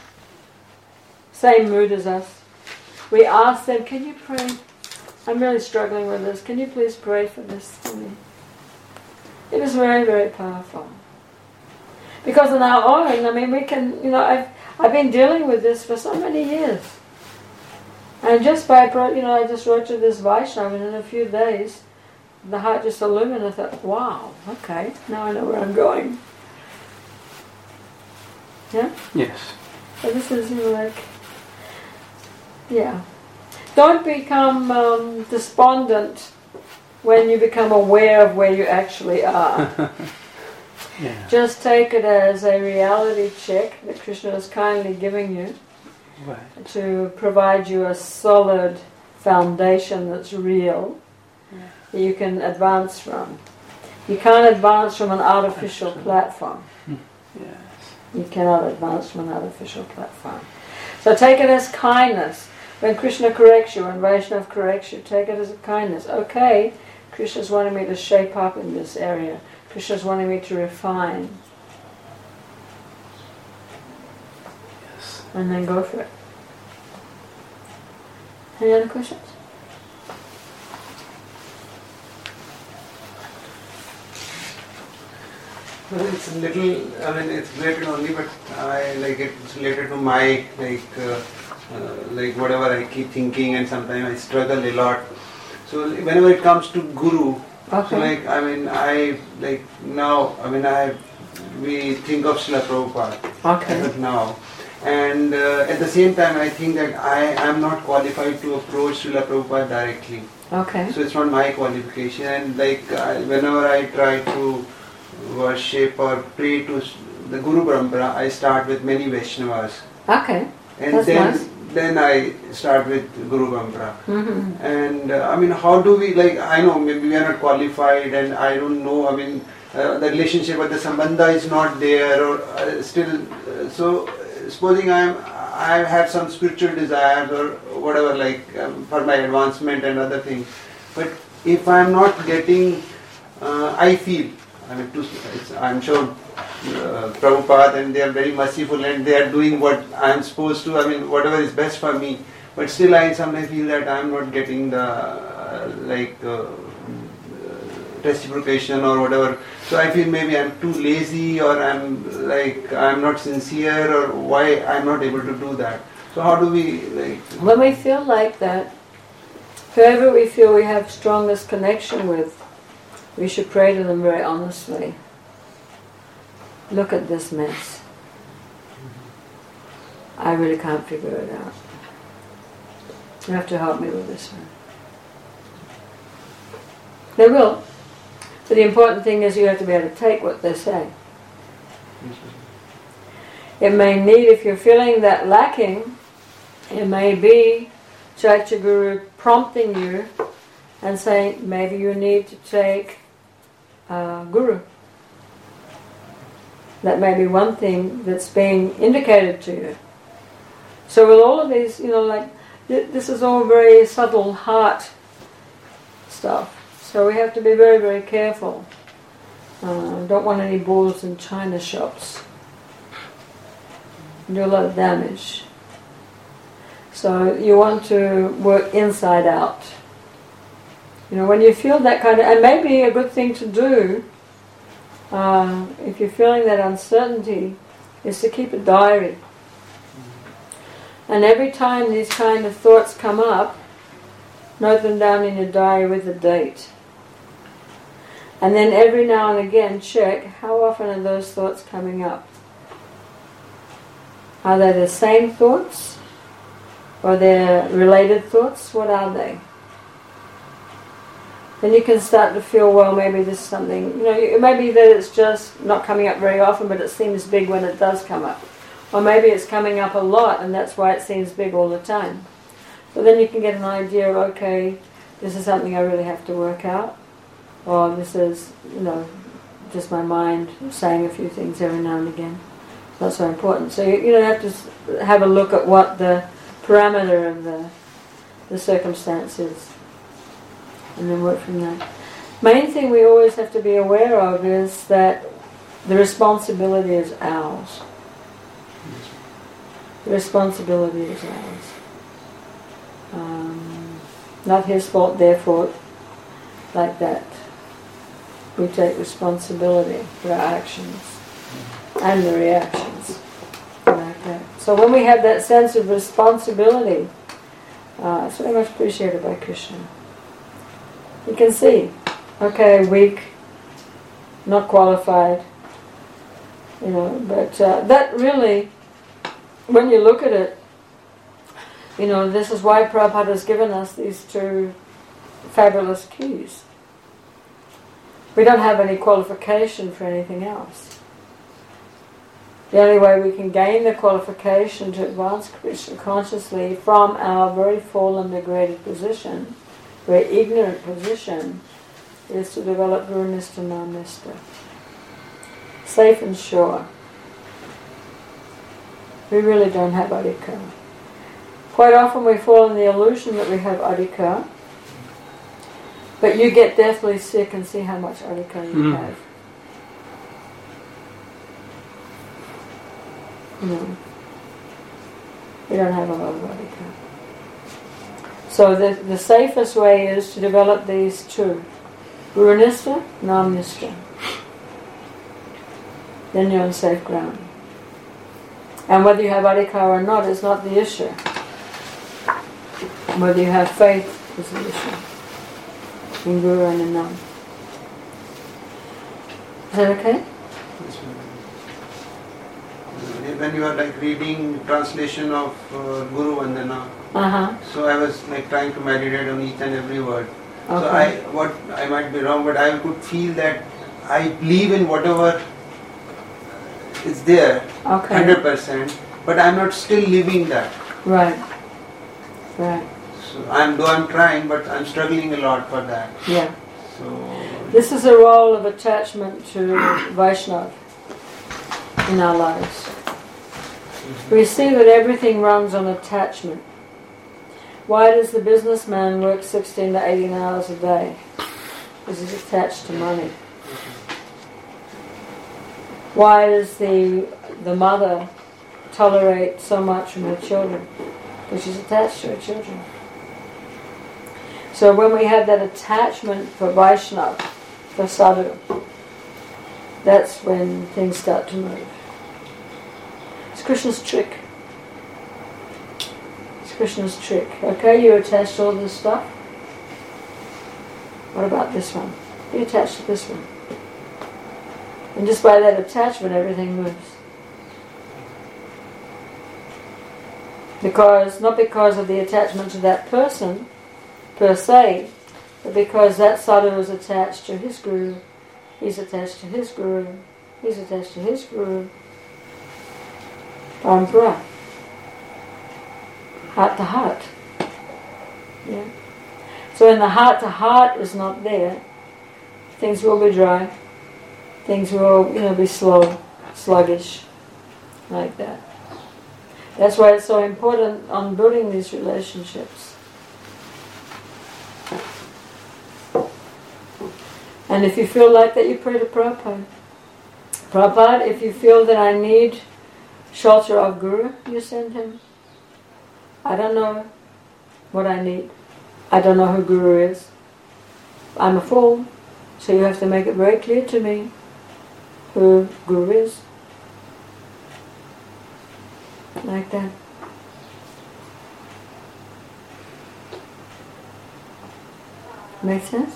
same mood as us. We ask them, can you pray? I'm really struggling with this. Can you please pray for this for me? It is very, very powerful. Because on our own, I mean, we can, you know, I've I've been dealing with this for so many years. And just by, you know, I just wrote to this Vaishnava, and in a few days, the heart just illuminated. I thought, wow, okay, now I know where I'm going. Yeah? Yes. So this is, you know, like, yeah. Don't become um, despondent when you become aware of where you actually are. Yeah. Just take it as a reality check that Krishna is kindly giving you, Right. to provide you a solid foundation that's real, Yeah. that you can advance from. You can't advance from an artificial Absolutely. platform. Yes. You cannot advance from an artificial platform. So take it as kindness. When Krishna corrects you, when Vaishnava corrects you, take it as a kindness. Okay, Krishna's wanting me to shape up in this area. Krishna's wanting me to refine. Yes. And then go for it. Any other questions? Well, it's a little, I mean, it's related only, but I like it, it's related to my, like, uh, uh, like whatever I keep thinking, and sometimes I struggle a lot. So whenever it comes to Guru, Okay. so like, I mean, I, like, now, I mean, I, we think of Srila Prabhupada Okay. as of now. And uh, at the same time, I think that I am not qualified to approach Srila Prabhupada directly. Okay. So it's not my qualification, and like I, whenever I try to worship or pray to s- the Guru Parampara, I start with many Vaishnavas, Okay. and That's then nice. then I start with Guru Parampara. Mm-hmm. And uh, I mean, how do we, like, I know maybe we are not qualified, and I don't know, I mean, uh, the relationship or the sambandha is not there, or uh, still, uh, so uh, supposing I am, I have some spiritual desires or whatever, like um, for my advancement and other things, but if I am not getting, uh, I feel, I mean, to, it's, I'm sure uh, Prabhupada, and they are very merciful, and they are doing what I am supposed to, I mean, whatever is best for me. But still, I sometimes feel that I am not getting the uh, like uh, reciprocation or whatever. So I feel maybe I am too lazy, or I am like I am not sincere, or why I am not able to do that. So how do we, like? When we feel like that, whoever we feel we have strongest connection with, we should pray to them very honestly. Look at this mess. I really can't figure it out. You have to help me with this one. They will. But the important thing is you have to be able to take what they say. It may need, if you're feeling that lacking, it may be Chaitya Guru prompting you and saying maybe you need to take uh, Guru. That may be one thing that's being indicated to you. So with all of these, you know, like, th- this is all very subtle heart stuff. So we have to be very, very careful. Uh, don't want any balls in china shops. Do a lot of damage. So you want to work inside out. You know, when you feel that kind of, and maybe a good thing to do, uh, if you're feeling that uncertainty, is to keep a diary. And every time these kind of thoughts come up, note them down in your diary with a date. And then every now and again check how often are those thoughts coming up. Are they the same thoughts? Or they're related thoughts? What are they? Then you can start to feel, well, maybe this is something, you know, it may be that it's just not coming up very often, but it seems big when it does come up. Or maybe it's coming up a lot, and that's why it seems big all the time. So then you can get an idea of, okay, this is something I really have to work out. Or this is, you know, just my mind saying a few things every now and again. Not so important. So you, you know, have to have a look at what the parameter of the, the circumstance is. And then work from that. Main thing we always have to be aware of is that the responsibility is ours. The responsibility is ours. Um, not his fault, their fault, like that. We take responsibility for our actions and the reactions, like that. So when we have that sense of responsibility, uh, it's very much appreciated by Krishna. You can see, okay, weak, not qualified, you know, but uh, that really, when you look at it, you know, this is why Prabhupada has given us these two fabulous keys. We don't have any qualification for anything else. The only way we can gain the qualification to advance Krishna consciously from our very fallen, degraded position, very ignorant position, is to develop Guru Nistha, Nam Nistha. Safe and sure. We really don't have adhikar. Quite often we fall in the illusion that we have adhikar, but you get deathly sick and see how much adhikar you mm. have. No. We don't have a lot of adhikar. So the, the safest way is to develop these two. Guru Nistha, Nam Nistha. Then you're on safe ground. And whether you have adhikar or not is not the issue. Whether you have faith is the issue. In Guru and in Nam. Is that okay? When you are like reading translation of uh, Guru Vandana, uh-huh. so I was like trying to meditate on each and every word. Okay. So I, what I might be wrong, but I could feel that I believe in whatever is there, okay. one hundred percent, but I'm not still living that. Right. Right. So I'm, though I'm trying, but I'm struggling a lot for that. Yeah. So this is a role of attachment to Vaishnava in our lives. We see that everything runs on attachment. Why does the businessman work sixteen to eighteen hours a day? Because he's attached to money. Why does the the mother tolerate so much from her children? Because she's attached to her children. So when we have that attachment for Vaishnava, for sadhu, that's when things start to move. It's Krishna's trick. It's Krishna's trick. Okay, you're attached to all this stuff. What about this one? Be attached to this one. And just by that attachment, everything moves. Because, not because of the attachment to that person, per se, but because that sadhu is attached to his guru He's attached to his guru. He's attached to his guru. Parampara. Heart to heart. Yeah. So when the heart to heart is not there, things will be dry. Things will, you know, be slow, sluggish, like that. That's why it's so important on building these relationships. And if you feel like that, you pray to Prabhupada. Prabhupada, if you feel that I need shelter of Guru, you send him. I don't know what I need. I don't know who Guru is. I'm a fool, so you have to make it very clear to me who Guru is. Like that. Make sense?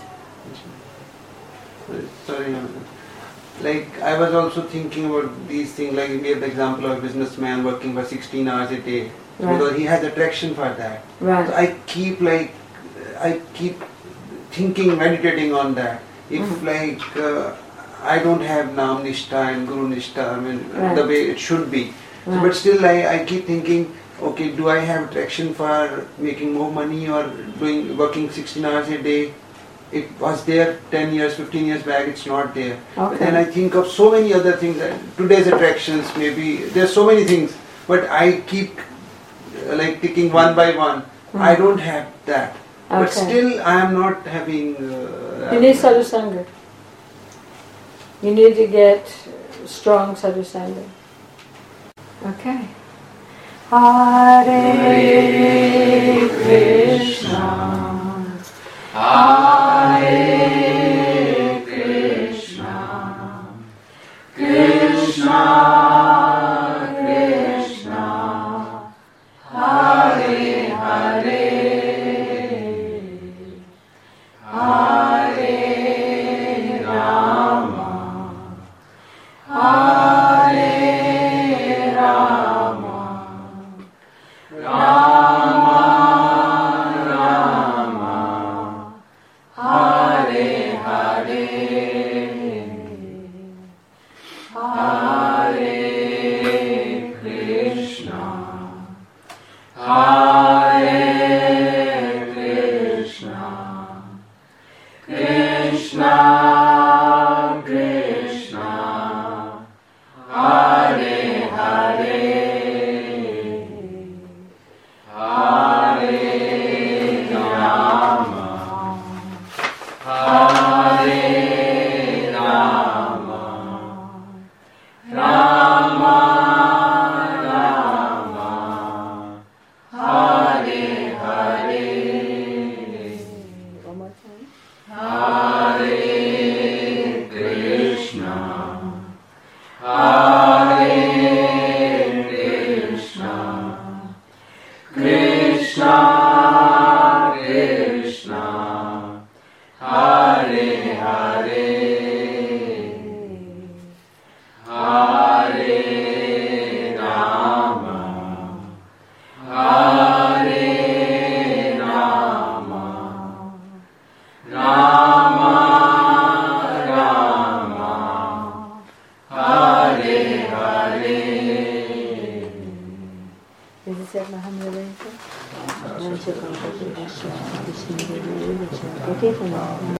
Sorry, like I was also thinking about these things, like you gave the example of a businessman working for sixteen hours a day, Right. because he has attraction for that. Right. So I keep like, I keep thinking, meditating on that. If Mhm. like uh, I don't have Nam Nishtha and Guru Nishtha, I mean Right. the way it should be. So, Right. but still I, I keep thinking, okay, do I have attraction for making more money or doing working sixteen hours a day? It was there ten years, fifteen years back, it's not there. But then I Okay. think of so many other things, that today's attractions, maybe, there's so many things, but I keep uh, like picking one by one. I don't have that. But Okay. still I am not having... Uh, You need sadhusanga. You need to get strong sadhusanga. Okay. Hare Krishna. Hare Krishna. Krishna Krishna. Hare Hare. Hare Rama. Hare Rama. Rama Rama. Hare Hare. Hare Krishna. Hare Krishna. Krishna Krishna. Hare Hare. Hare Rama. Hare Rama. Rama Rama. Hare Hare. One more time. Hare Krishna. Hare Krishna. Krishna Krishna. Hare Hare. Hare Rama. Hare Rama. Rama Rama. Hare Hare. Is this at Mahamudra?